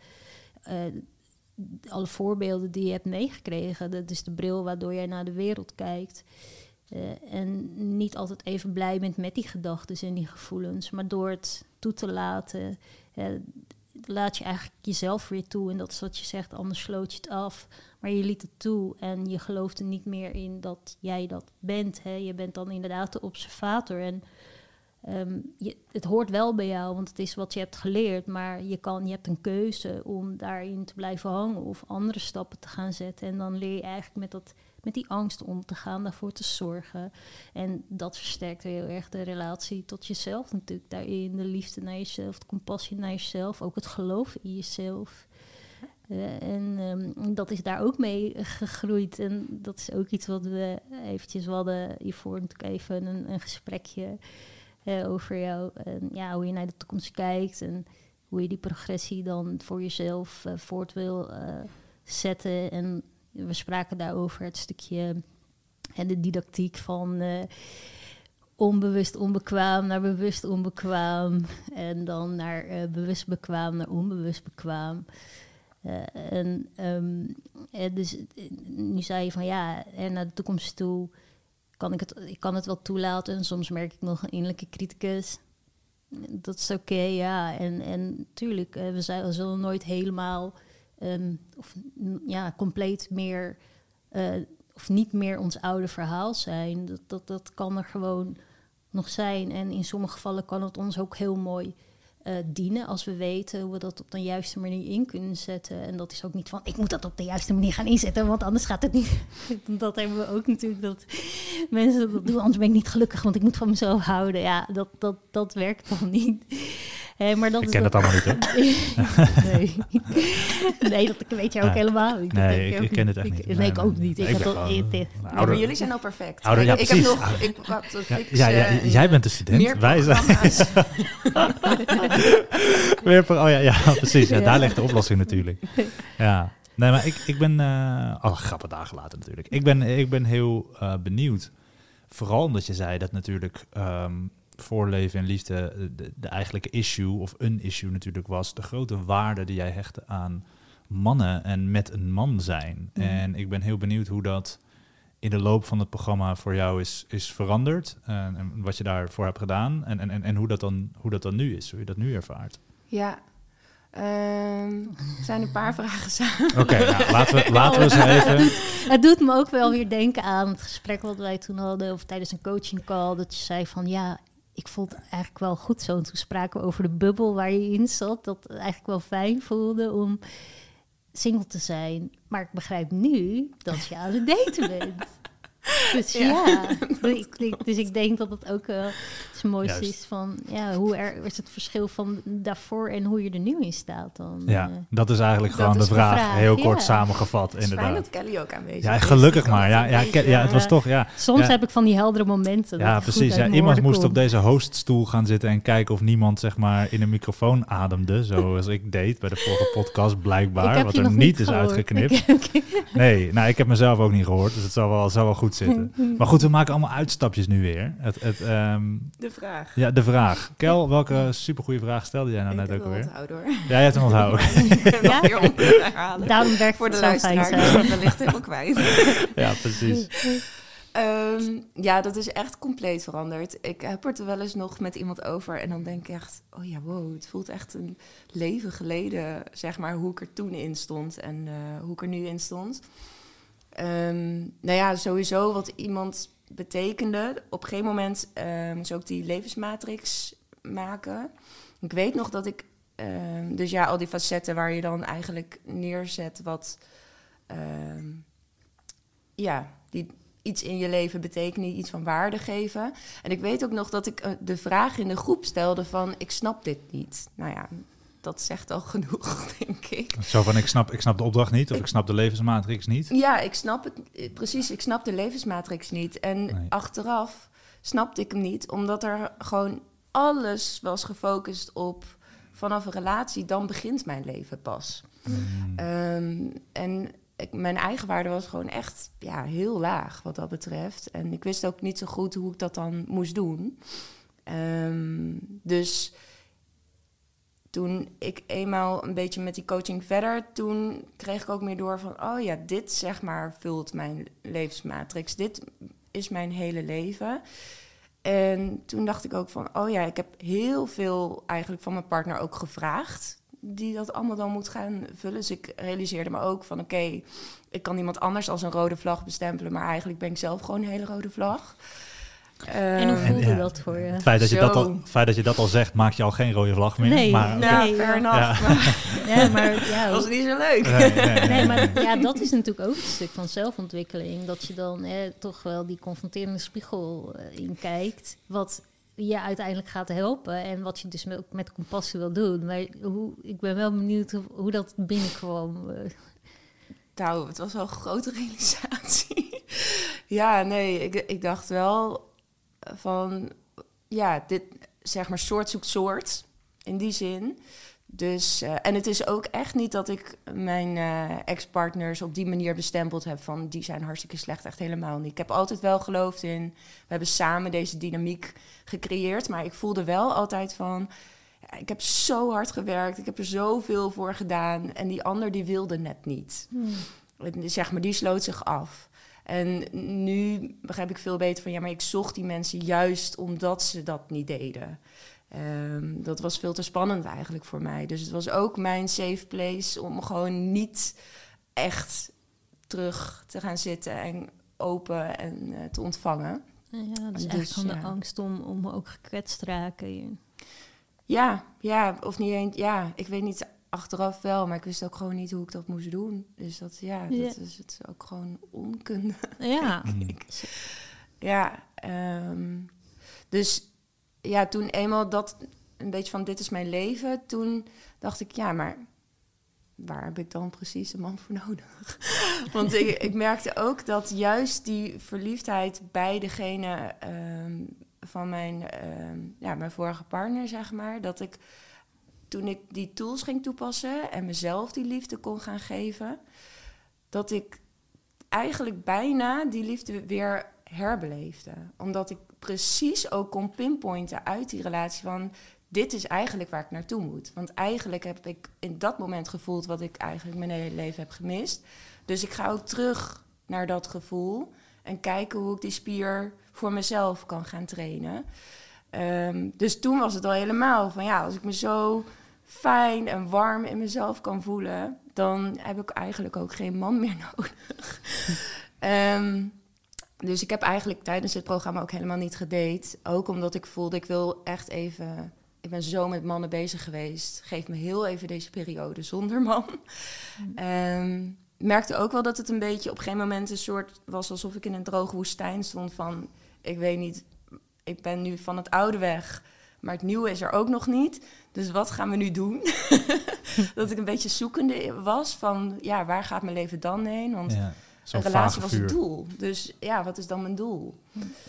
alle voorbeelden die je hebt meegekregen. Dat is de bril waardoor jij naar de wereld kijkt. En niet altijd even blij bent met die gedachten en die gevoelens. Maar door het toe te laten, laat je eigenlijk jezelf weer toe. En dat is wat je zegt, anders sloot je het af. Maar je liet het toe en je geloofde niet meer in dat jij dat bent. Hè? Je bent dan inderdaad de observator. En het hoort wel bij jou, want het is wat je hebt geleerd. Maar je hebt een keuze om daarin te blijven hangen of andere stappen te gaan zetten. En dan leer je eigenlijk met die angst om te gaan, daarvoor te zorgen. En dat versterkt heel erg de relatie tot jezelf natuurlijk daarin. De liefde naar jezelf, de compassie naar jezelf, ook het geloof in jezelf. En dat is daar ook mee gegroeid. En dat is ook iets wat we hadden hiervoor natuurlijk even een gesprekje over jou. En hoe je naar de toekomst kijkt en hoe je die progressie dan voor jezelf voort wil zetten. En we spraken daarover het stukje de didactiek van onbewust onbekwaam naar bewust onbekwaam. En dan naar bewust bekwaam naar onbewust bekwaam. Dus nu zei je van naar de toekomst toe ik kan het wel toelaten. En soms merk ik nog een innerlijke criticus. Dat is oké, ja. En tuurlijk, we zullen nooit helemaal compleet meer of niet meer ons oude verhaal zijn. Dat kan er gewoon nog zijn. En in sommige gevallen kan het ons ook heel mooi dienen als we weten hoe we dat op de juiste manier in kunnen zetten. En dat is ook niet van, ik moet dat op de juiste manier gaan inzetten, want anders gaat het niet. Dat hebben we ook natuurlijk, dat mensen dat doen, anders ben ik niet gelukkig, want ik moet van mezelf houden. Ja, dat werkt dan niet. Maar dat ik ken het allemaal niet, hoor. Nee, dat weet je ook helemaal niet. Nee, ik ken het echt niet. Nee, ik ook niet. Maar jullie zijn al perfect. Ja, ik heb nog... jij bent de student. Wij zijn... precies. Ja, daar ligt de oplossing natuurlijk. Ja. Nee, maar ik ben... grappen dagen later natuurlijk. Ik ben heel benieuwd. Vooral omdat je zei dat natuurlijk... voorleven en liefde de eigenlijke issue of een issue natuurlijk was. De grote waarde die jij hechtte aan mannen en met een man zijn. Mm. En ik ben heel benieuwd hoe dat in de loop van het programma voor jou is veranderd. En wat je daarvoor hebt gedaan. En hoe dat dan nu is. Hoe je dat nu ervaart. Ja. Er zijn een paar vragen samen. Oké, laten we eens even... Het doet me ook wel weer denken aan het gesprek wat wij toen hadden, of tijdens een coaching call, dat je zei van ik vond het eigenlijk wel goed zo. En toen spraken we over de bubbel waar je in zat, dat het eigenlijk wel fijn voelde om single te zijn. Maar ik begrijp nu dat je aan het daten bent. Dus dus ik denk dat het ook het mooiste is van hoe is het verschil van daarvoor en hoe je er nu in staat dan. Ja, dat is eigenlijk gewoon de vraag, heel kort samengevat. Het is inderdaad. fijn dat Kelly ook aanwezig is. Ja, gelukkig maar. Het was toch, Soms heb ik van die heldere momenten. Ja, precies. Iemand moest op deze hoststoel gaan zitten en kijken of niemand zeg maar in een microfoon ademde, zoals ik deed bij de vorige podcast blijkbaar, wat er niet is uitgeknipt. Nee, ik heb mezelf ook niet gehoord, dus het zal wel goed zitten. zitten. Maar goed, we maken allemaal uitstapjes nu weer. De vraag. Ja, de vraag. Kel, welke supergoeie vraag stelde jij nou net ook alweer? Onthouden, hoor. Ja, jij hebt hem onthouden. Ja? Herhalen. Daarom werkt Voor het de zo fijn luisteraar, zijn. ik ben wellicht helemaal kwijt. Ja, precies. Ja, dat is echt compleet veranderd. Ik heb het er wel eens nog met iemand over en dan denk ik echt, oh ja, wow, het voelt echt een leven geleden, zeg maar, hoe ik er toen in stond en hoe ik er nu in stond. Nou ja, sowieso wat iemand betekende. Op een gegeven moment moest ook die levensmatrix maken. Ik weet nog dat ik, dus ja, al die facetten waar je dan eigenlijk neerzet wat, ja, die iets in je leven betekenen, iets van waarde geven. En ik weet ook nog dat ik de vraag in de groep stelde van, ik snap dit niet. Nou ja, dat zegt al genoeg, denk ik. Zo van, ik snap de opdracht niet, of ik snap de levensmatrix niet. Ja, ik snap het, precies, ik snap de levensmatrix niet. En achteraf snapte ik hem niet, omdat er gewoon alles was gefocust op, vanaf een relatie, dan begint mijn leven pas. En mijn eigen waarde was gewoon echt heel laag wat dat betreft. En ik wist ook niet zo goed hoe ik dat dan moest doen. Dus toen ik eenmaal een beetje met die coaching verder, toen kreeg ik ook meer door van, oh ja, dit zeg maar vult mijn levensmatrix. Dit is mijn hele leven. En toen dacht ik ook van, oh ja, ik heb heel veel eigenlijk van mijn partner ook gevraagd, die dat allemaal dan moet gaan vullen. Dus ik realiseerde me ook van, oké, ik kan iemand anders als een rode vlag bestempelen, maar eigenlijk ben ik zelf gewoon een hele rode vlag. En hoe voelde dat voor je? Het feit dat je dat al zegt, maakt je al geen rode vlag meer. Nee, maar, nee, fair enough. Dat was niet zo leuk. Nee, maar ja, dat is natuurlijk ook een stuk van zelfontwikkeling. Dat je dan toch wel die confronterende spiegel inkijkt. Wat je uiteindelijk gaat helpen. En wat je dus ook met compassie wil doen. Maar ik ben wel benieuwd hoe dat binnenkwam. Nou, het was wel een grote realisatie. Ja, nee, ik dacht wel van, ja, dit, zeg maar, soort zoekt soort, in die zin. Dus, en het is ook echt niet dat ik mijn ex-partners op die manier bestempeld heb van, die zijn hartstikke slecht, echt helemaal niet. Ik heb altijd wel geloofd in, we hebben samen deze dynamiek gecreëerd, maar ik voelde wel altijd van, ja, ik heb zo hard gewerkt, ik heb er zoveel voor gedaan en die ander die wilde net niet. Zeg maar, die sloot zich af. En nu begrijp ik veel beter van, ja, maar ik zocht die mensen juist omdat ze dat niet deden. Dat was veel te spannend eigenlijk voor mij. Dus het was ook mijn safe place om gewoon niet echt terug te gaan zitten en open en te ontvangen. Ja, dat is echt van de angst om ook gekwetst te raken. Ja, of niet eens. Ja, ik weet niet, achteraf wel, maar ik wist ook gewoon niet hoe ik dat moest doen. Dus dat is het ook gewoon onkunde. Ja. Dus ja, toen eenmaal dat een beetje van, dit is mijn leven, toen dacht ik, ja, maar waar heb ik dan precies een man voor nodig? Want ik merkte ook dat juist die verliefdheid bij degene van mijn vorige partner, zeg maar, dat ik, toen ik die tools ging toepassen en mezelf die liefde kon gaan geven, dat ik eigenlijk bijna die liefde weer herbeleefde. Omdat ik precies ook kon pinpointen uit die relatie van, dit is eigenlijk waar ik naartoe moet. Want eigenlijk heb ik in dat moment gevoeld wat ik eigenlijk mijn hele leven heb gemist. Dus ik ga ook terug naar dat gevoel en kijken hoe ik die spier voor mezelf kan gaan trainen. Dus toen was het al helemaal van, ja, als ik me zo fijn en warm in mezelf kan voelen, dan heb ik eigenlijk ook geen man meer nodig. Dus ik heb eigenlijk tijdens het programma ook helemaal niet gedate. Ook omdat ik voelde, ik wil echt even, ik ben zo met mannen bezig geweest. Geef me heel even deze periode zonder man. Merkte ook wel dat het een beetje op een gegeven moment een soort was alsof ik in een droge woestijn stond van, ik weet niet, ik ben nu van het oude weg, maar het nieuwe is er ook nog niet. Dus wat gaan we nu doen? Dat ik een beetje zoekende was van, ja, waar gaat mijn leven dan heen? Want een relatie was het doel. Dus ja, wat is dan mijn doel?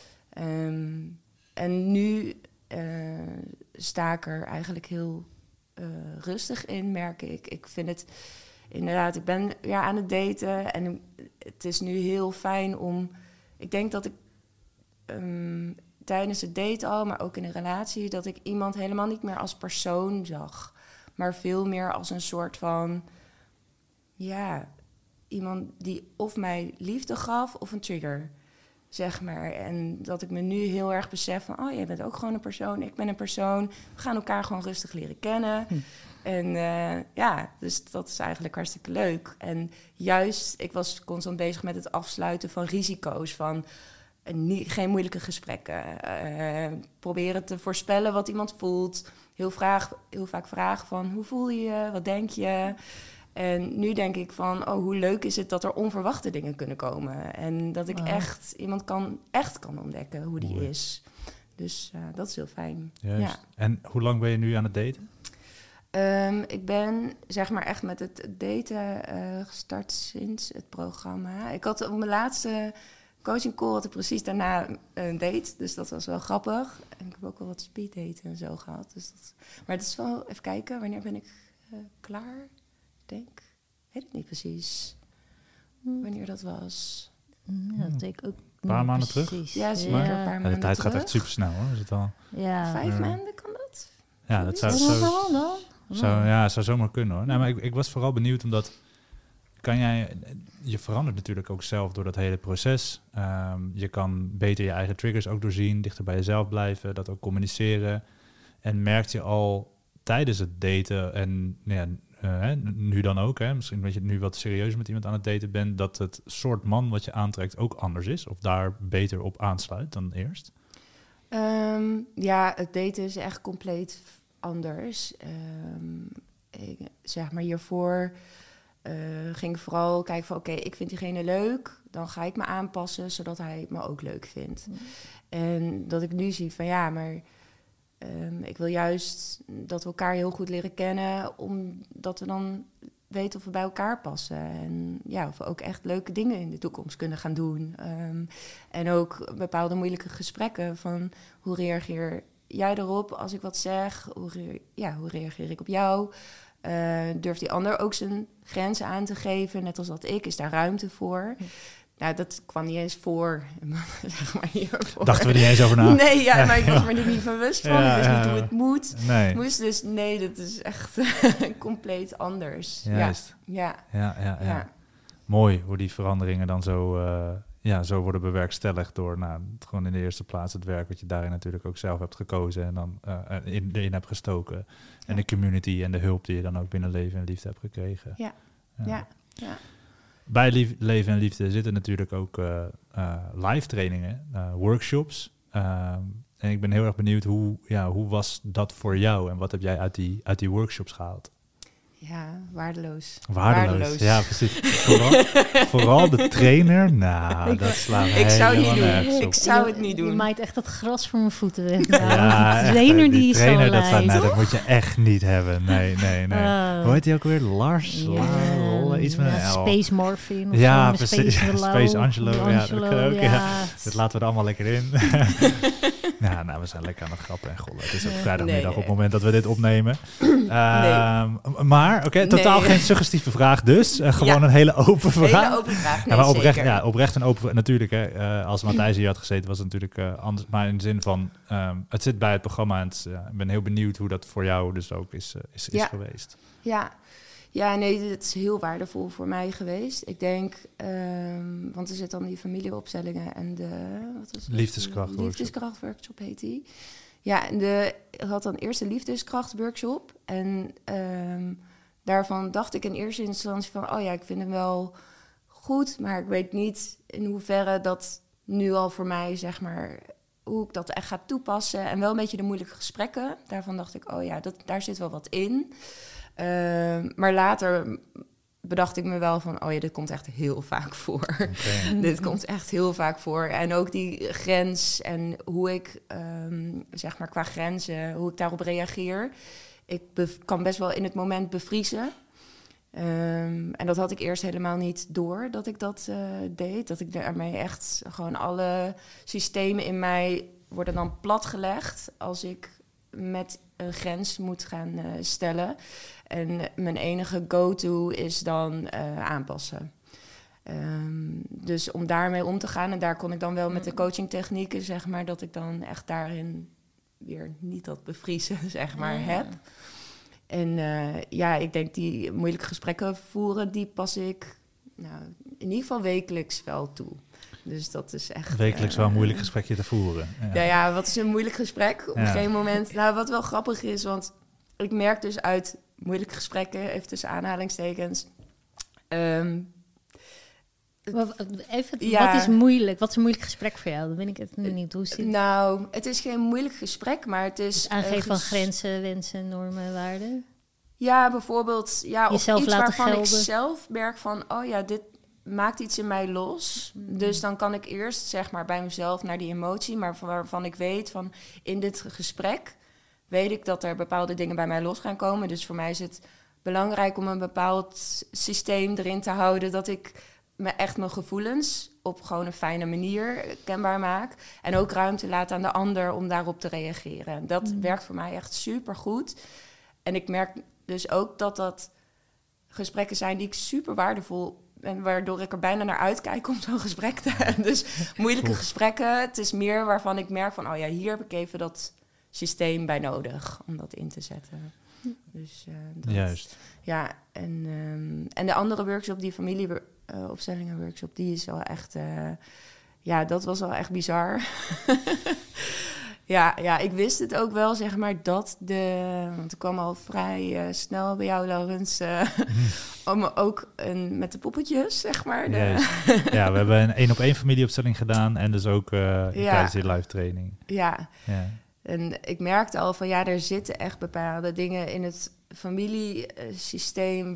En nu sta ik er eigenlijk heel rustig in, merk ik. Ik vind het inderdaad, ik ben aan het daten en het is nu heel fijn om ik denk dat ik tijdens het date al, maar ook in een relatie, dat ik iemand helemaal niet meer als persoon zag. Maar veel meer als een soort van, ja, iemand die of mij liefde gaf of een trigger, zeg maar. En dat ik me nu heel erg besef van, oh, jij bent ook gewoon een persoon, ik ben een persoon. We gaan elkaar gewoon rustig leren kennen. En dus dat is eigenlijk hartstikke leuk. En juist, ik was constant bezig met het afsluiten van risico's, van geen moeilijke gesprekken. Proberen te voorspellen wat iemand voelt. Heel vaak vragen van, hoe voel je je? Wat denk je? En nu denk ik van, hoe leuk is het dat er onverwachte dingen kunnen komen. En dat ik iemand kan ontdekken hoe die is. Dus dat is heel fijn. Juist. Ja. En hoe lang ben je nu aan het daten? Ik ben zeg maar echt met het daten gestart sinds het programma. Ik had op mijn laatste coaching call had ik precies daarna een date. Dus dat was wel grappig. En ik heb ook wel wat speed daten en zo gehad. Dus maar het is wel, even kijken, wanneer ben ik klaar? Denk, weet ik niet precies wanneer dat was. Ja, dat denk ik ook. Een paar maanden precies. terug? Ja, zeker een paar maanden De tijd terug. gaat echt super snel hoor. Is het al? Ja. 5 maanden kan dat? Ja, dat zou zomaar kunnen hoor. Nou, maar ik was vooral benieuwd omdat je verandert natuurlijk ook zelf door dat hele proces. Je kan beter je eigen triggers ook doorzien, dichter bij jezelf blijven, dat ook communiceren. En merkt je al tijdens het daten en nu dan ook, misschien dat je nu wat serieus met iemand aan het daten bent, dat het soort man wat je aantrekt ook anders is? Of daar beter op aansluit dan eerst? Het daten is echt compleet anders. Zeg maar hiervoor ging ik vooral kijken van oké, ik vind diegene leuk, dan ga ik me aanpassen zodat hij me ook leuk vindt. En dat ik nu zie van maar ik wil juist dat we elkaar heel goed leren kennen, omdat we dan weten of we bij elkaar passen. En of we ook echt leuke dingen in de toekomst kunnen gaan doen. En ook bepaalde moeilijke gesprekken van hoe reageer jij erop als ik wat zeg? Hoe reageer ik op jou? Durft die ander ook zijn grenzen aan te geven, net als dat ik? Is daar ruimte voor? Nou, dat kwam niet eens voor. Zeg maar hiervoor. Dachten we niet eens over na? Nee, maar ik was me er niet van bewust van. Ik wist niet hoe het moet. Nee. Moest dus, dat is echt compleet anders. Juist. Ja. Mooi hoe die veranderingen dan zo worden bewerkstelligd door gewoon in de eerste plaats het werk wat je daarin natuurlijk ook zelf hebt gekozen en dan erin hebt gestoken. En de community en de hulp die je dan ook binnen Leven en Liefde hebt gekregen. Ja. Bij Leven en Liefde zitten natuurlijk ook live trainingen, workshops. En ik ben heel erg benieuwd hoe was dat voor jou en wat heb jij uit die workshops gehaald? Ja, waardeloos. Ja, precies. Vooral de trainer. Dat slaat helemaal nergens op. Ik zou het niet doen. Je maait echt het gras voor mijn voeten weg. Die trainer die zo dat moet je echt niet hebben. Nee. Hoe heet die ook weer? Lars? Iets met een L. Space Morphine. Ja, precies. Space Angelo. Dat kan ook. Ja. Dat laten we er allemaal lekker in. We zijn lekker aan het grappen. En het is ook vrijdagmiddag op het moment dat we dit opnemen. Maar, totaal geen suggestieve vraag dus. Gewoon een hele open vraag. Hele open vraag, maar oprecht en open. Natuurlijk, als Matthijs hier had gezeten, was het natuurlijk anders. Maar in de zin van, het zit bij het programma. En ik ben heel benieuwd hoe dat voor jou dus ook is geweest. Ja, nee, het is heel waardevol voor mij geweest. Ik denk, want er zit dan die familieopstellingen en de... Liefdeskrachtworkshop heet die. Ja, en ik had dan eerst de liefdeskrachtworkshop. En daarvan dacht ik in eerste instantie van... ik vind hem wel goed, maar ik weet niet in hoeverre dat nu al voor mij, zeg maar... hoe ik dat echt ga toepassen. En wel een beetje de moeilijke gesprekken. Daarvan dacht ik, daar zit wel wat in... maar later bedacht ik me wel van... dit komt echt heel vaak voor. Okay. Dit komt echt heel vaak voor. En ook die grens en hoe ik, zeg maar qua grenzen... hoe ik daarop reageer. Ik kan best wel in het moment bevriezen. En dat had ik eerst helemaal niet door dat ik dat deed. Dat ik daarmee echt gewoon alle systemen in mij... worden dan platgelegd als ik met een grens moet gaan stellen... En mijn enige go-to is dan aanpassen. Dus om daarmee om te gaan, en daar kon ik dan wel met de coachingtechnieken, zeg maar, dat ik dan echt daarin weer niet dat bevriezen, zeg maar, heb. En ik denk die moeilijke gesprekken voeren, die pas ik in ieder geval wekelijks wel toe. Dus dat is echt... Wekelijks wel een moeilijk gesprekje te voeren. Ja, wat is een moeilijk gesprek? Op een gegeven moment... Nou, wat wel grappig is, want ik merk dus uit moeilijke gesprekken, even tussen aanhalingstekens... Wat is moeilijk? Wat is een moeilijk gesprek voor jou? Dan ben ik het nu niet. Hoe zit het? Nou, het is geen moeilijk gesprek, maar het is... Het aangeven van grenzen, wensen, normen, waarden? Ja, bijvoorbeeld... Ja, of iets waarvan gelden. Ik zelf merk van... Oh ja, dit maakt iets in mij los. Dus dan kan ik eerst, zeg maar, bij mezelf naar die emotie... maar waarvan ik weet van... In dit gesprek weet ik dat er bepaalde dingen bij mij los gaan komen. Dus voor mij is het belangrijk om een bepaald systeem erin te houden... dat ik mijn gevoelens op gewoon een fijne manier kenbaar maak. En ook ruimte laat aan de ander om daarop te reageren. Dat werkt voor mij echt supergoed. En ik merk dus ook dat gesprekken zijn die ik super waardevol... en waardoor ik er bijna naar uitkijk om zo'n gesprek te hebben. Dus moeilijke gesprekken, het is meer waarvan ik merk van... hier heb ik even dat systeem bij nodig om dat in te zetten. Dus, Juist. Ja, en de andere workshop, die familieopstellingen-workshop... die is wel echt... dat was wel echt bizar. Ja, ik wist het ook wel, zeg maar, want ik kwam al vrij snel bij jou, Laurens... om ook met de poppetjes, zeg maar. Ja, we hebben een 1-op-1 familieopstelling gedaan... en dus ook tijdens die live training. Ja. En ik merkte al van, er zitten echt bepaalde dingen in het familiesysteem...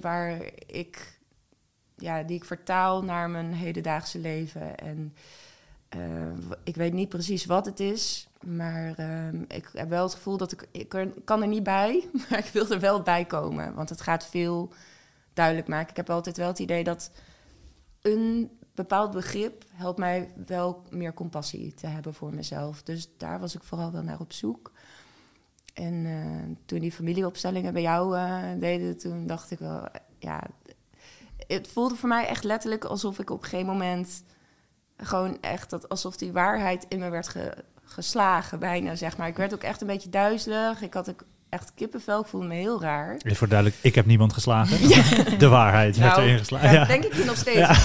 die ik vertaal naar mijn hedendaagse leven. En ik weet niet precies wat het is... maar ik heb wel het gevoel dat ik kan er niet bij... maar ik wil er wel bij komen. Want het gaat veel duidelijk maken. Ik heb altijd wel het idee dat een bepaald begrip... helpt mij wel meer compassie te hebben voor mezelf. Dus daar was ik vooral wel naar op zoek. En toen die familieopstellingen bij jou deden... toen dacht ik wel... het voelde voor mij echt letterlijk alsof ik op een gegeven moment... gewoon echt alsof die waarheid in me werd geslagen bijna, zeg maar. Ik werd ook echt een beetje duizelig. Ik had ook echt kippenvel. Ik voelde me heel raar. Even voor duidelijk, ik heb niemand geslagen. Ja. De waarheid werd erin geslagen. Ja, denk ik je nog steeds.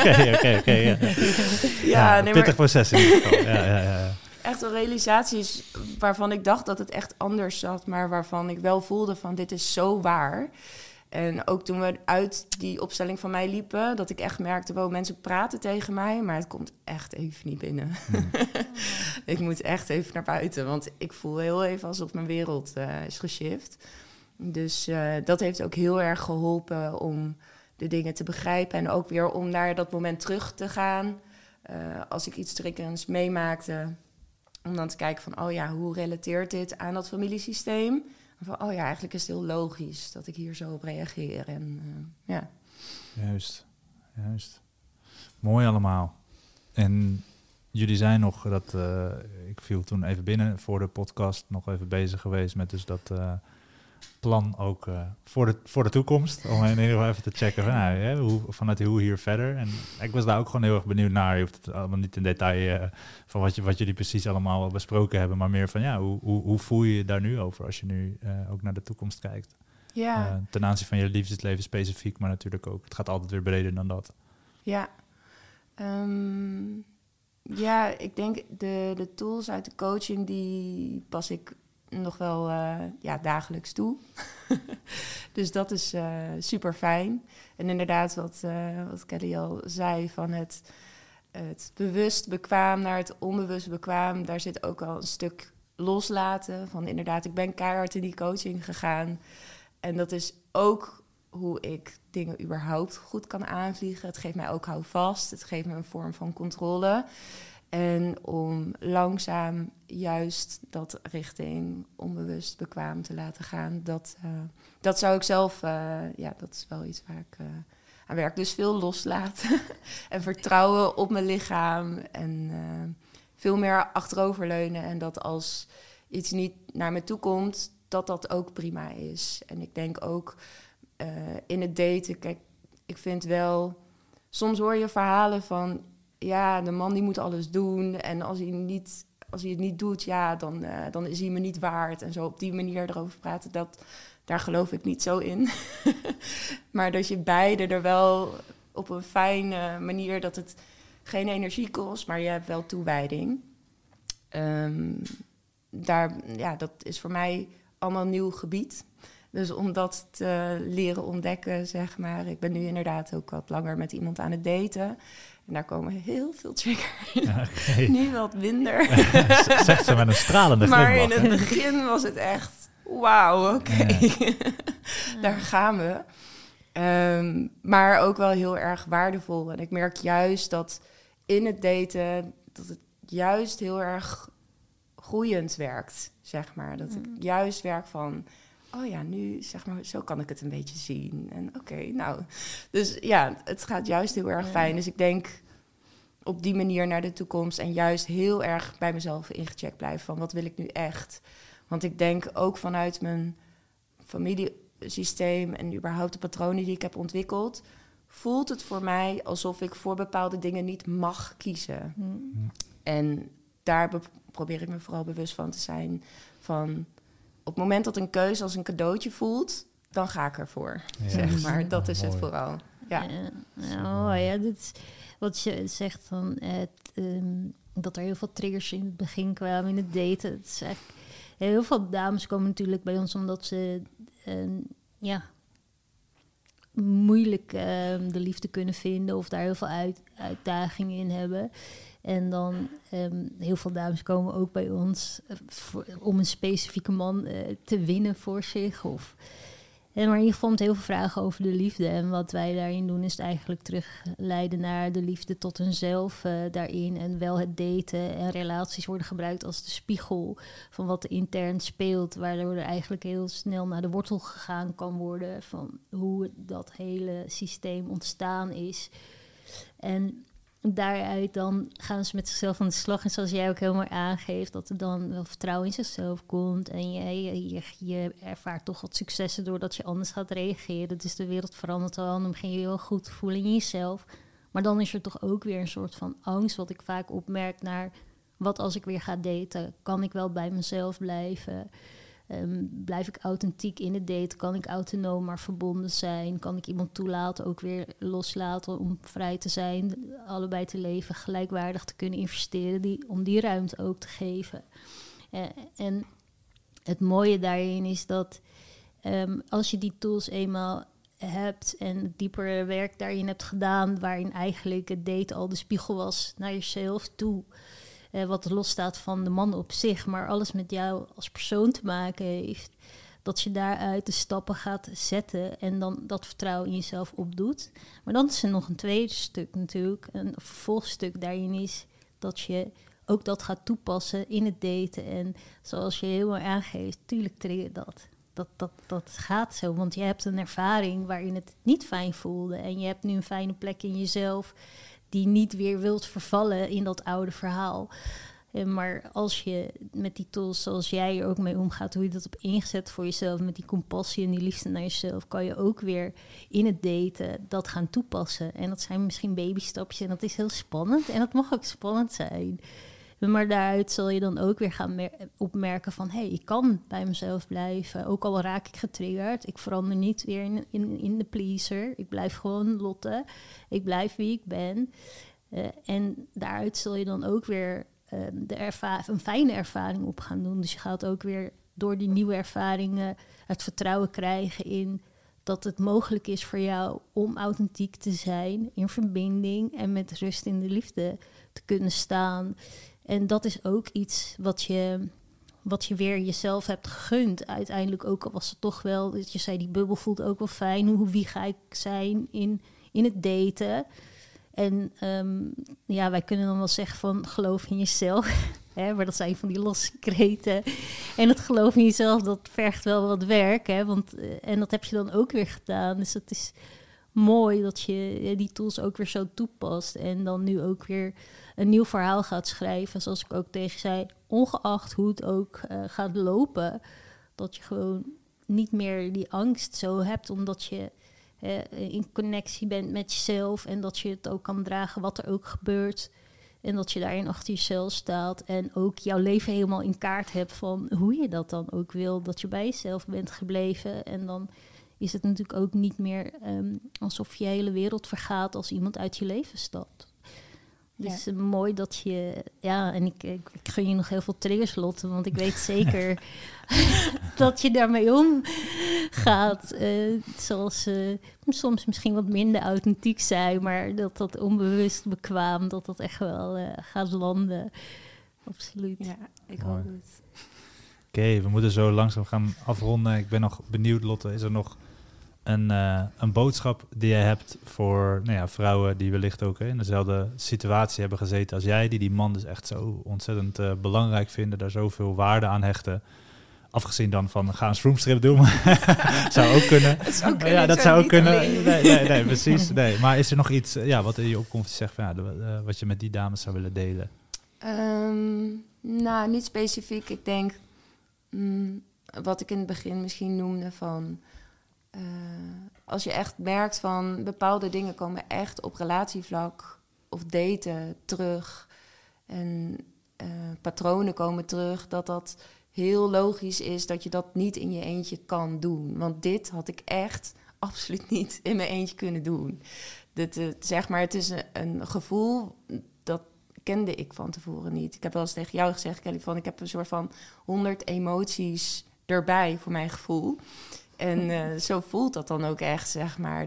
Ja. Pittig proces in ieder geval. Ja. Echt wel realisaties waarvan ik dacht dat het echt anders zat... maar waarvan ik wel voelde van dit is zo waar... En ook toen we uit die opstelling van mij liepen... dat ik echt merkte, mensen praten tegen mij... maar het komt echt even niet binnen. Ik moet echt even naar buiten... want ik voel heel even alsof mijn wereld is geshift. Dus dat heeft ook heel erg geholpen om de dingen te begrijpen... en ook weer om naar dat moment terug te gaan... als ik iets triggerends meemaakte... om dan te kijken van, hoe relateert dit aan dat familiesysteem... Van, eigenlijk is het heel logisch dat ik hier zo op reageer. En, Juist. Mooi allemaal. En jullie zijn nog dat... ik viel toen even binnen voor de podcast... nog even bezig geweest met dus dat plan ook voor de toekomst. Om in ieder geval even te checken van, vanuit hoe hier verder. En ik was daar ook gewoon heel erg benieuwd naar. Je hoeft het allemaal niet in detail van wat jullie precies allemaal besproken hebben. Maar meer van hoe voel je je daar nu over als je nu ook naar de toekomst kijkt? Ja. Ten aanzien van je liefdesleven specifiek, maar natuurlijk ook. Het gaat altijd weer breder dan dat. Ja. Ik denk de tools uit de coaching, die pas ik nog wel dagelijks toe. Dus dat is super fijn. En inderdaad, wat Kelly al zei, van het bewust bekwaam naar het onbewust bekwaam, daar zit ook al een stuk loslaten. Van inderdaad, ik ben keihard in die coaching gegaan. En dat is ook hoe ik dingen überhaupt goed kan aanvliegen. Het geeft mij ook houvast. Het geeft me een vorm van controle. En om langzaam juist dat richting onbewust bekwaam te laten gaan, dat zou ik zelf, dat is wel iets waar ik aan werk. Dus veel loslaten en vertrouwen op mijn lichaam en veel meer achteroverleunen. En dat als iets niet naar me toe komt, dat ook prima is. En ik denk ook in het daten, kijk, ik vind wel soms hoor je verhalen van... ja, de man die moet alles doen. En als hij het niet doet, ja, dan is hij me niet waard. En zo op die manier erover praten, daar geloof ik niet zo in. Maar dat je beide er wel op een fijne manier... dat het geen energie kost, maar je hebt wel toewijding. Dat is voor mij allemaal nieuw gebied. Dus om dat te leren ontdekken, zeg maar... Ik ben nu inderdaad ook wat langer met iemand aan het daten... En daar komen heel veel triggers. Ja, okay. Nu wat minder. Zegt ze met een stralende glimlach. Maar in het begin was het echt... Wauw, oké. Daar gaan we. Maar ook wel heel erg waardevol. En ik merk juist dat in het daten... dat het juist heel erg groeiend werkt, zeg maar. Dat ik juist werk van... oh ja, nu, zeg maar, zo kan ik het een beetje zien. En oké, nou... Dus ja, het gaat juist heel erg fijn. Dus ik denk op die manier naar de toekomst... en juist heel erg bij mezelf ingecheckt blijven... van wat wil ik nu echt? Want ik denk ook vanuit mijn familiesysteem... en überhaupt de patronen die ik heb ontwikkeld... voelt het voor mij alsof ik voor bepaalde dingen niet mag kiezen. En daar probeer ik me vooral bewust van te zijn... van op het moment dat een keuze als een cadeautje voelt... dan ga ik ervoor, zeg maar. Dat is het vooral. Ja, dit is wat je zegt van dat er heel veel triggers in het begin kwamen in het daten. Het is eigenlijk, heel veel dames komen natuurlijk bij ons omdat ze moeilijk de liefde kunnen vinden of daar heel veel uitdagingen in hebben. En dan heel veel dames komen ook bij ons om een specifieke man te winnen voor zich. Maar in ieder geval met heel veel vragen over de liefde. En wat wij daarin doen is het eigenlijk terugleiden naar de liefde tot hunzelf daarin. En wel het daten en relaties worden gebruikt als de spiegel van wat er intern speelt. Waardoor er eigenlijk heel snel naar de wortel gegaan kan worden van hoe dat hele systeem ontstaan is. En daaruit dan gaan ze met zichzelf aan de slag. En zoals jij ook helemaal aangeeft, dat er dan wel vertrouwen in zichzelf komt. En je ervaart toch wat successen doordat je anders gaat reageren. Dus de wereld verandert al en dan begin je heel goed voelen in jezelf. Maar dan is er toch ook weer een soort van angst, wat ik vaak opmerk naar... wat als ik weer ga daten? Kan ik wel bij mezelf blijven? Blijf ik authentiek in het daten? Kan ik autonoom maar verbonden zijn? Kan ik iemand toelaten, ook weer loslaten om vrij te zijn? Allebei te leven, gelijkwaardig te kunnen investeren, om die ruimte ook te geven. En het mooie daarin is dat als je die tools eenmaal hebt en dieper werk daarin hebt gedaan, waarin eigenlijk het daten al de spiegel was naar jezelf toe... wat losstaat van de man op zich, maar alles met jou als persoon te maken heeft, dat je daaruit de stappen gaat zetten en dan dat vertrouwen in jezelf opdoet. Maar dan is er nog een tweede stuk natuurlijk, een vervolgstuk daarin is dat je ook dat gaat toepassen in het daten. En zoals je heel erg aangeeft, tuurlijk triggert dat gaat zo, want je hebt een ervaring waarin het niet fijn voelde en je hebt nu een fijne plek in jezelf die niet weer wilt vervallen in dat oude verhaal. Maar als je met die tools zoals jij er ook mee omgaat, hoe je dat op ingezet voor jezelf, met die compassie en die liefde naar jezelf, kan je ook weer in het daten dat gaan toepassen. En dat zijn misschien babystapjes en dat is heel spannend. En dat mag ook spannend zijn. Maar daaruit zal je dan ook weer gaan opmerken van... ik kan bij mezelf blijven. Ook al raak ik getriggerd. Ik verander niet weer in de pleaser. Ik blijf gewoon Lotte. Ik blijf wie ik ben. En daaruit zul je dan ook weer een fijne ervaring op gaan doen. Dus je gaat ook weer door die nieuwe ervaringen het vertrouwen krijgen in... dat het mogelijk is voor jou om authentiek te zijn... in verbinding en met rust in de liefde te kunnen staan... En dat is ook iets wat je weer jezelf hebt gegund. Uiteindelijk ook al was het toch wel... dat je zei, die bubbel voelt ook wel fijn. Wie ga ik zijn in het daten? En wij kunnen dan wel zeggen van geloof in jezelf. Hè, maar dat zijn van die losse kreten. En het geloof in jezelf, dat vergt wel wat werk. Hè, en dat heb je dan ook weer gedaan. Dus het is mooi dat je die tools ook weer zo toepast. En dan nu ook weer een nieuw verhaal gaat schrijven. Zoals ik ook tegen zei, ongeacht hoe het ook gaat lopen. Dat je gewoon niet meer die angst zo hebt. Omdat je in connectie bent met jezelf en dat je het ook kan dragen wat er ook gebeurt. En dat je daarin achter jezelf staat en ook jouw leven helemaal in kaart hebt van hoe je dat dan ook wil. Dat je bij jezelf bent gebleven en dan is het natuurlijk ook niet meer alsof je hele wereld vergaat als iemand uit je leven stapt. Het is mooi dat je... Ja, en ik gun je nog heel veel triggers, Lotte, want ik weet zeker dat je daarmee omgaat. Zoals soms misschien wat minder authentiek zijn, maar dat onbewust bekwaam, dat echt wel gaat landen. Absoluut. Ja, ik hoop het. Oké, we moeten zo langzaam gaan afronden. Ik ben nog benieuwd, Lotte, is er nog een boodschap die je hebt voor vrouwen die wellicht ook in dezelfde situatie hebben gezeten als jij, die man dus echt zo ontzettend belangrijk vinden, daar zoveel waarde aan hechten. Afgezien dan van, ga een Vroomstrip doen. Zou ook kunnen. Dat zou ook kunnen. Nee, precies. Nee. Maar is er nog iets wat in je opkomt, zegt van, wat je met die dames zou willen delen? Nou, niet specifiek. Ik denk, wat ik in het begin misschien noemde van... als je echt merkt van bepaalde dingen komen echt op relatievlak of daten terug en patronen komen terug, dat heel logisch is dat je dat niet in je eentje kan doen. Want dit had ik echt absoluut niet in mijn eentje kunnen doen. Het is een gevoel dat kende ik van tevoren niet. Ik heb wel eens tegen jou gezegd, Kelly, van ik heb een soort van 100 emoties erbij voor mijn gevoel. En zo voelt dat dan ook echt, zeg maar.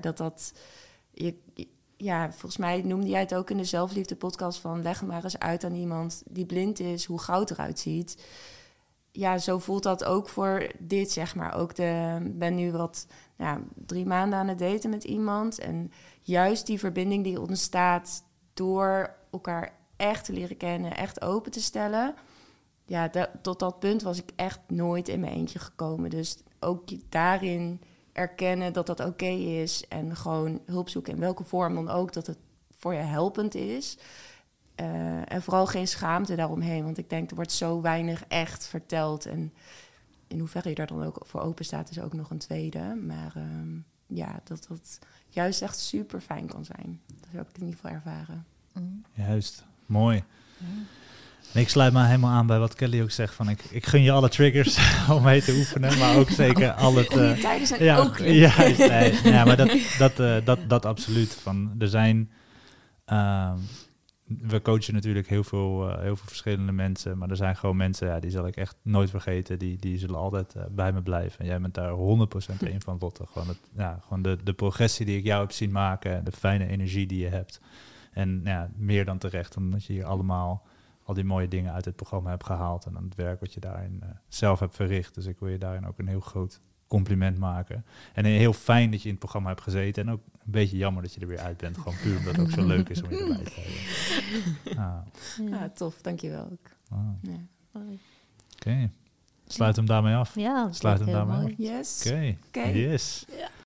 Volgens mij noemde jij het ook in de Zelfliefde podcast van leg maar eens uit aan iemand die blind is, hoe goud eruit ziet. Ja, zo voelt dat ook voor dit, zeg maar. Ook ben nu 3 maanden aan het daten met iemand. En juist die verbinding die ontstaat door elkaar echt te leren kennen, echt open te stellen. Ja, tot dat punt was ik echt nooit in mijn eentje gekomen. Dus ook daarin erkennen dat dat oké is. En gewoon hulp zoeken in welke vorm dan ook, dat het voor je helpend is. En vooral geen schaamte daaromheen. Want ik denk, er wordt zo weinig echt verteld. En in hoeverre je daar dan ook voor open staat, is ook nog een tweede. Maar dat juist echt super fijn kan zijn. Dat heb ik in ieder geval ervaren. Juist, mooi. Ik sluit me helemaal aan bij wat Kelly ook zegt. Van ik gun je alle triggers om mee te oefenen, maar ook zeker al het... Die tijden zijn ook leuk. Maar dat absoluut. Van, er zijn... we coachen natuurlijk heel veel verschillende mensen, maar er zijn gewoon mensen, die zal ik echt nooit vergeten. Die zullen altijd bij me blijven. En jij bent daar 100% een van, Lotte. Gewoon de progressie die ik jou heb zien maken, de fijne energie die je hebt. En meer dan terecht, omdat je hier allemaal al die mooie dingen uit het programma hebt gehaald en aan het werk wat je daarin zelf hebt verricht. Dus ik wil je daarin ook een heel groot compliment maken. En heel fijn dat je in het programma hebt gezeten. En ook een beetje jammer dat je er weer uit bent. Gewoon puur omdat het ook zo leuk is om je erbij te hebben. Tof, dankjewel ook. Oké. Sluit hem daarmee af. Ja, sluit hem daarmee af. Yes. Oké. Yes. Ja.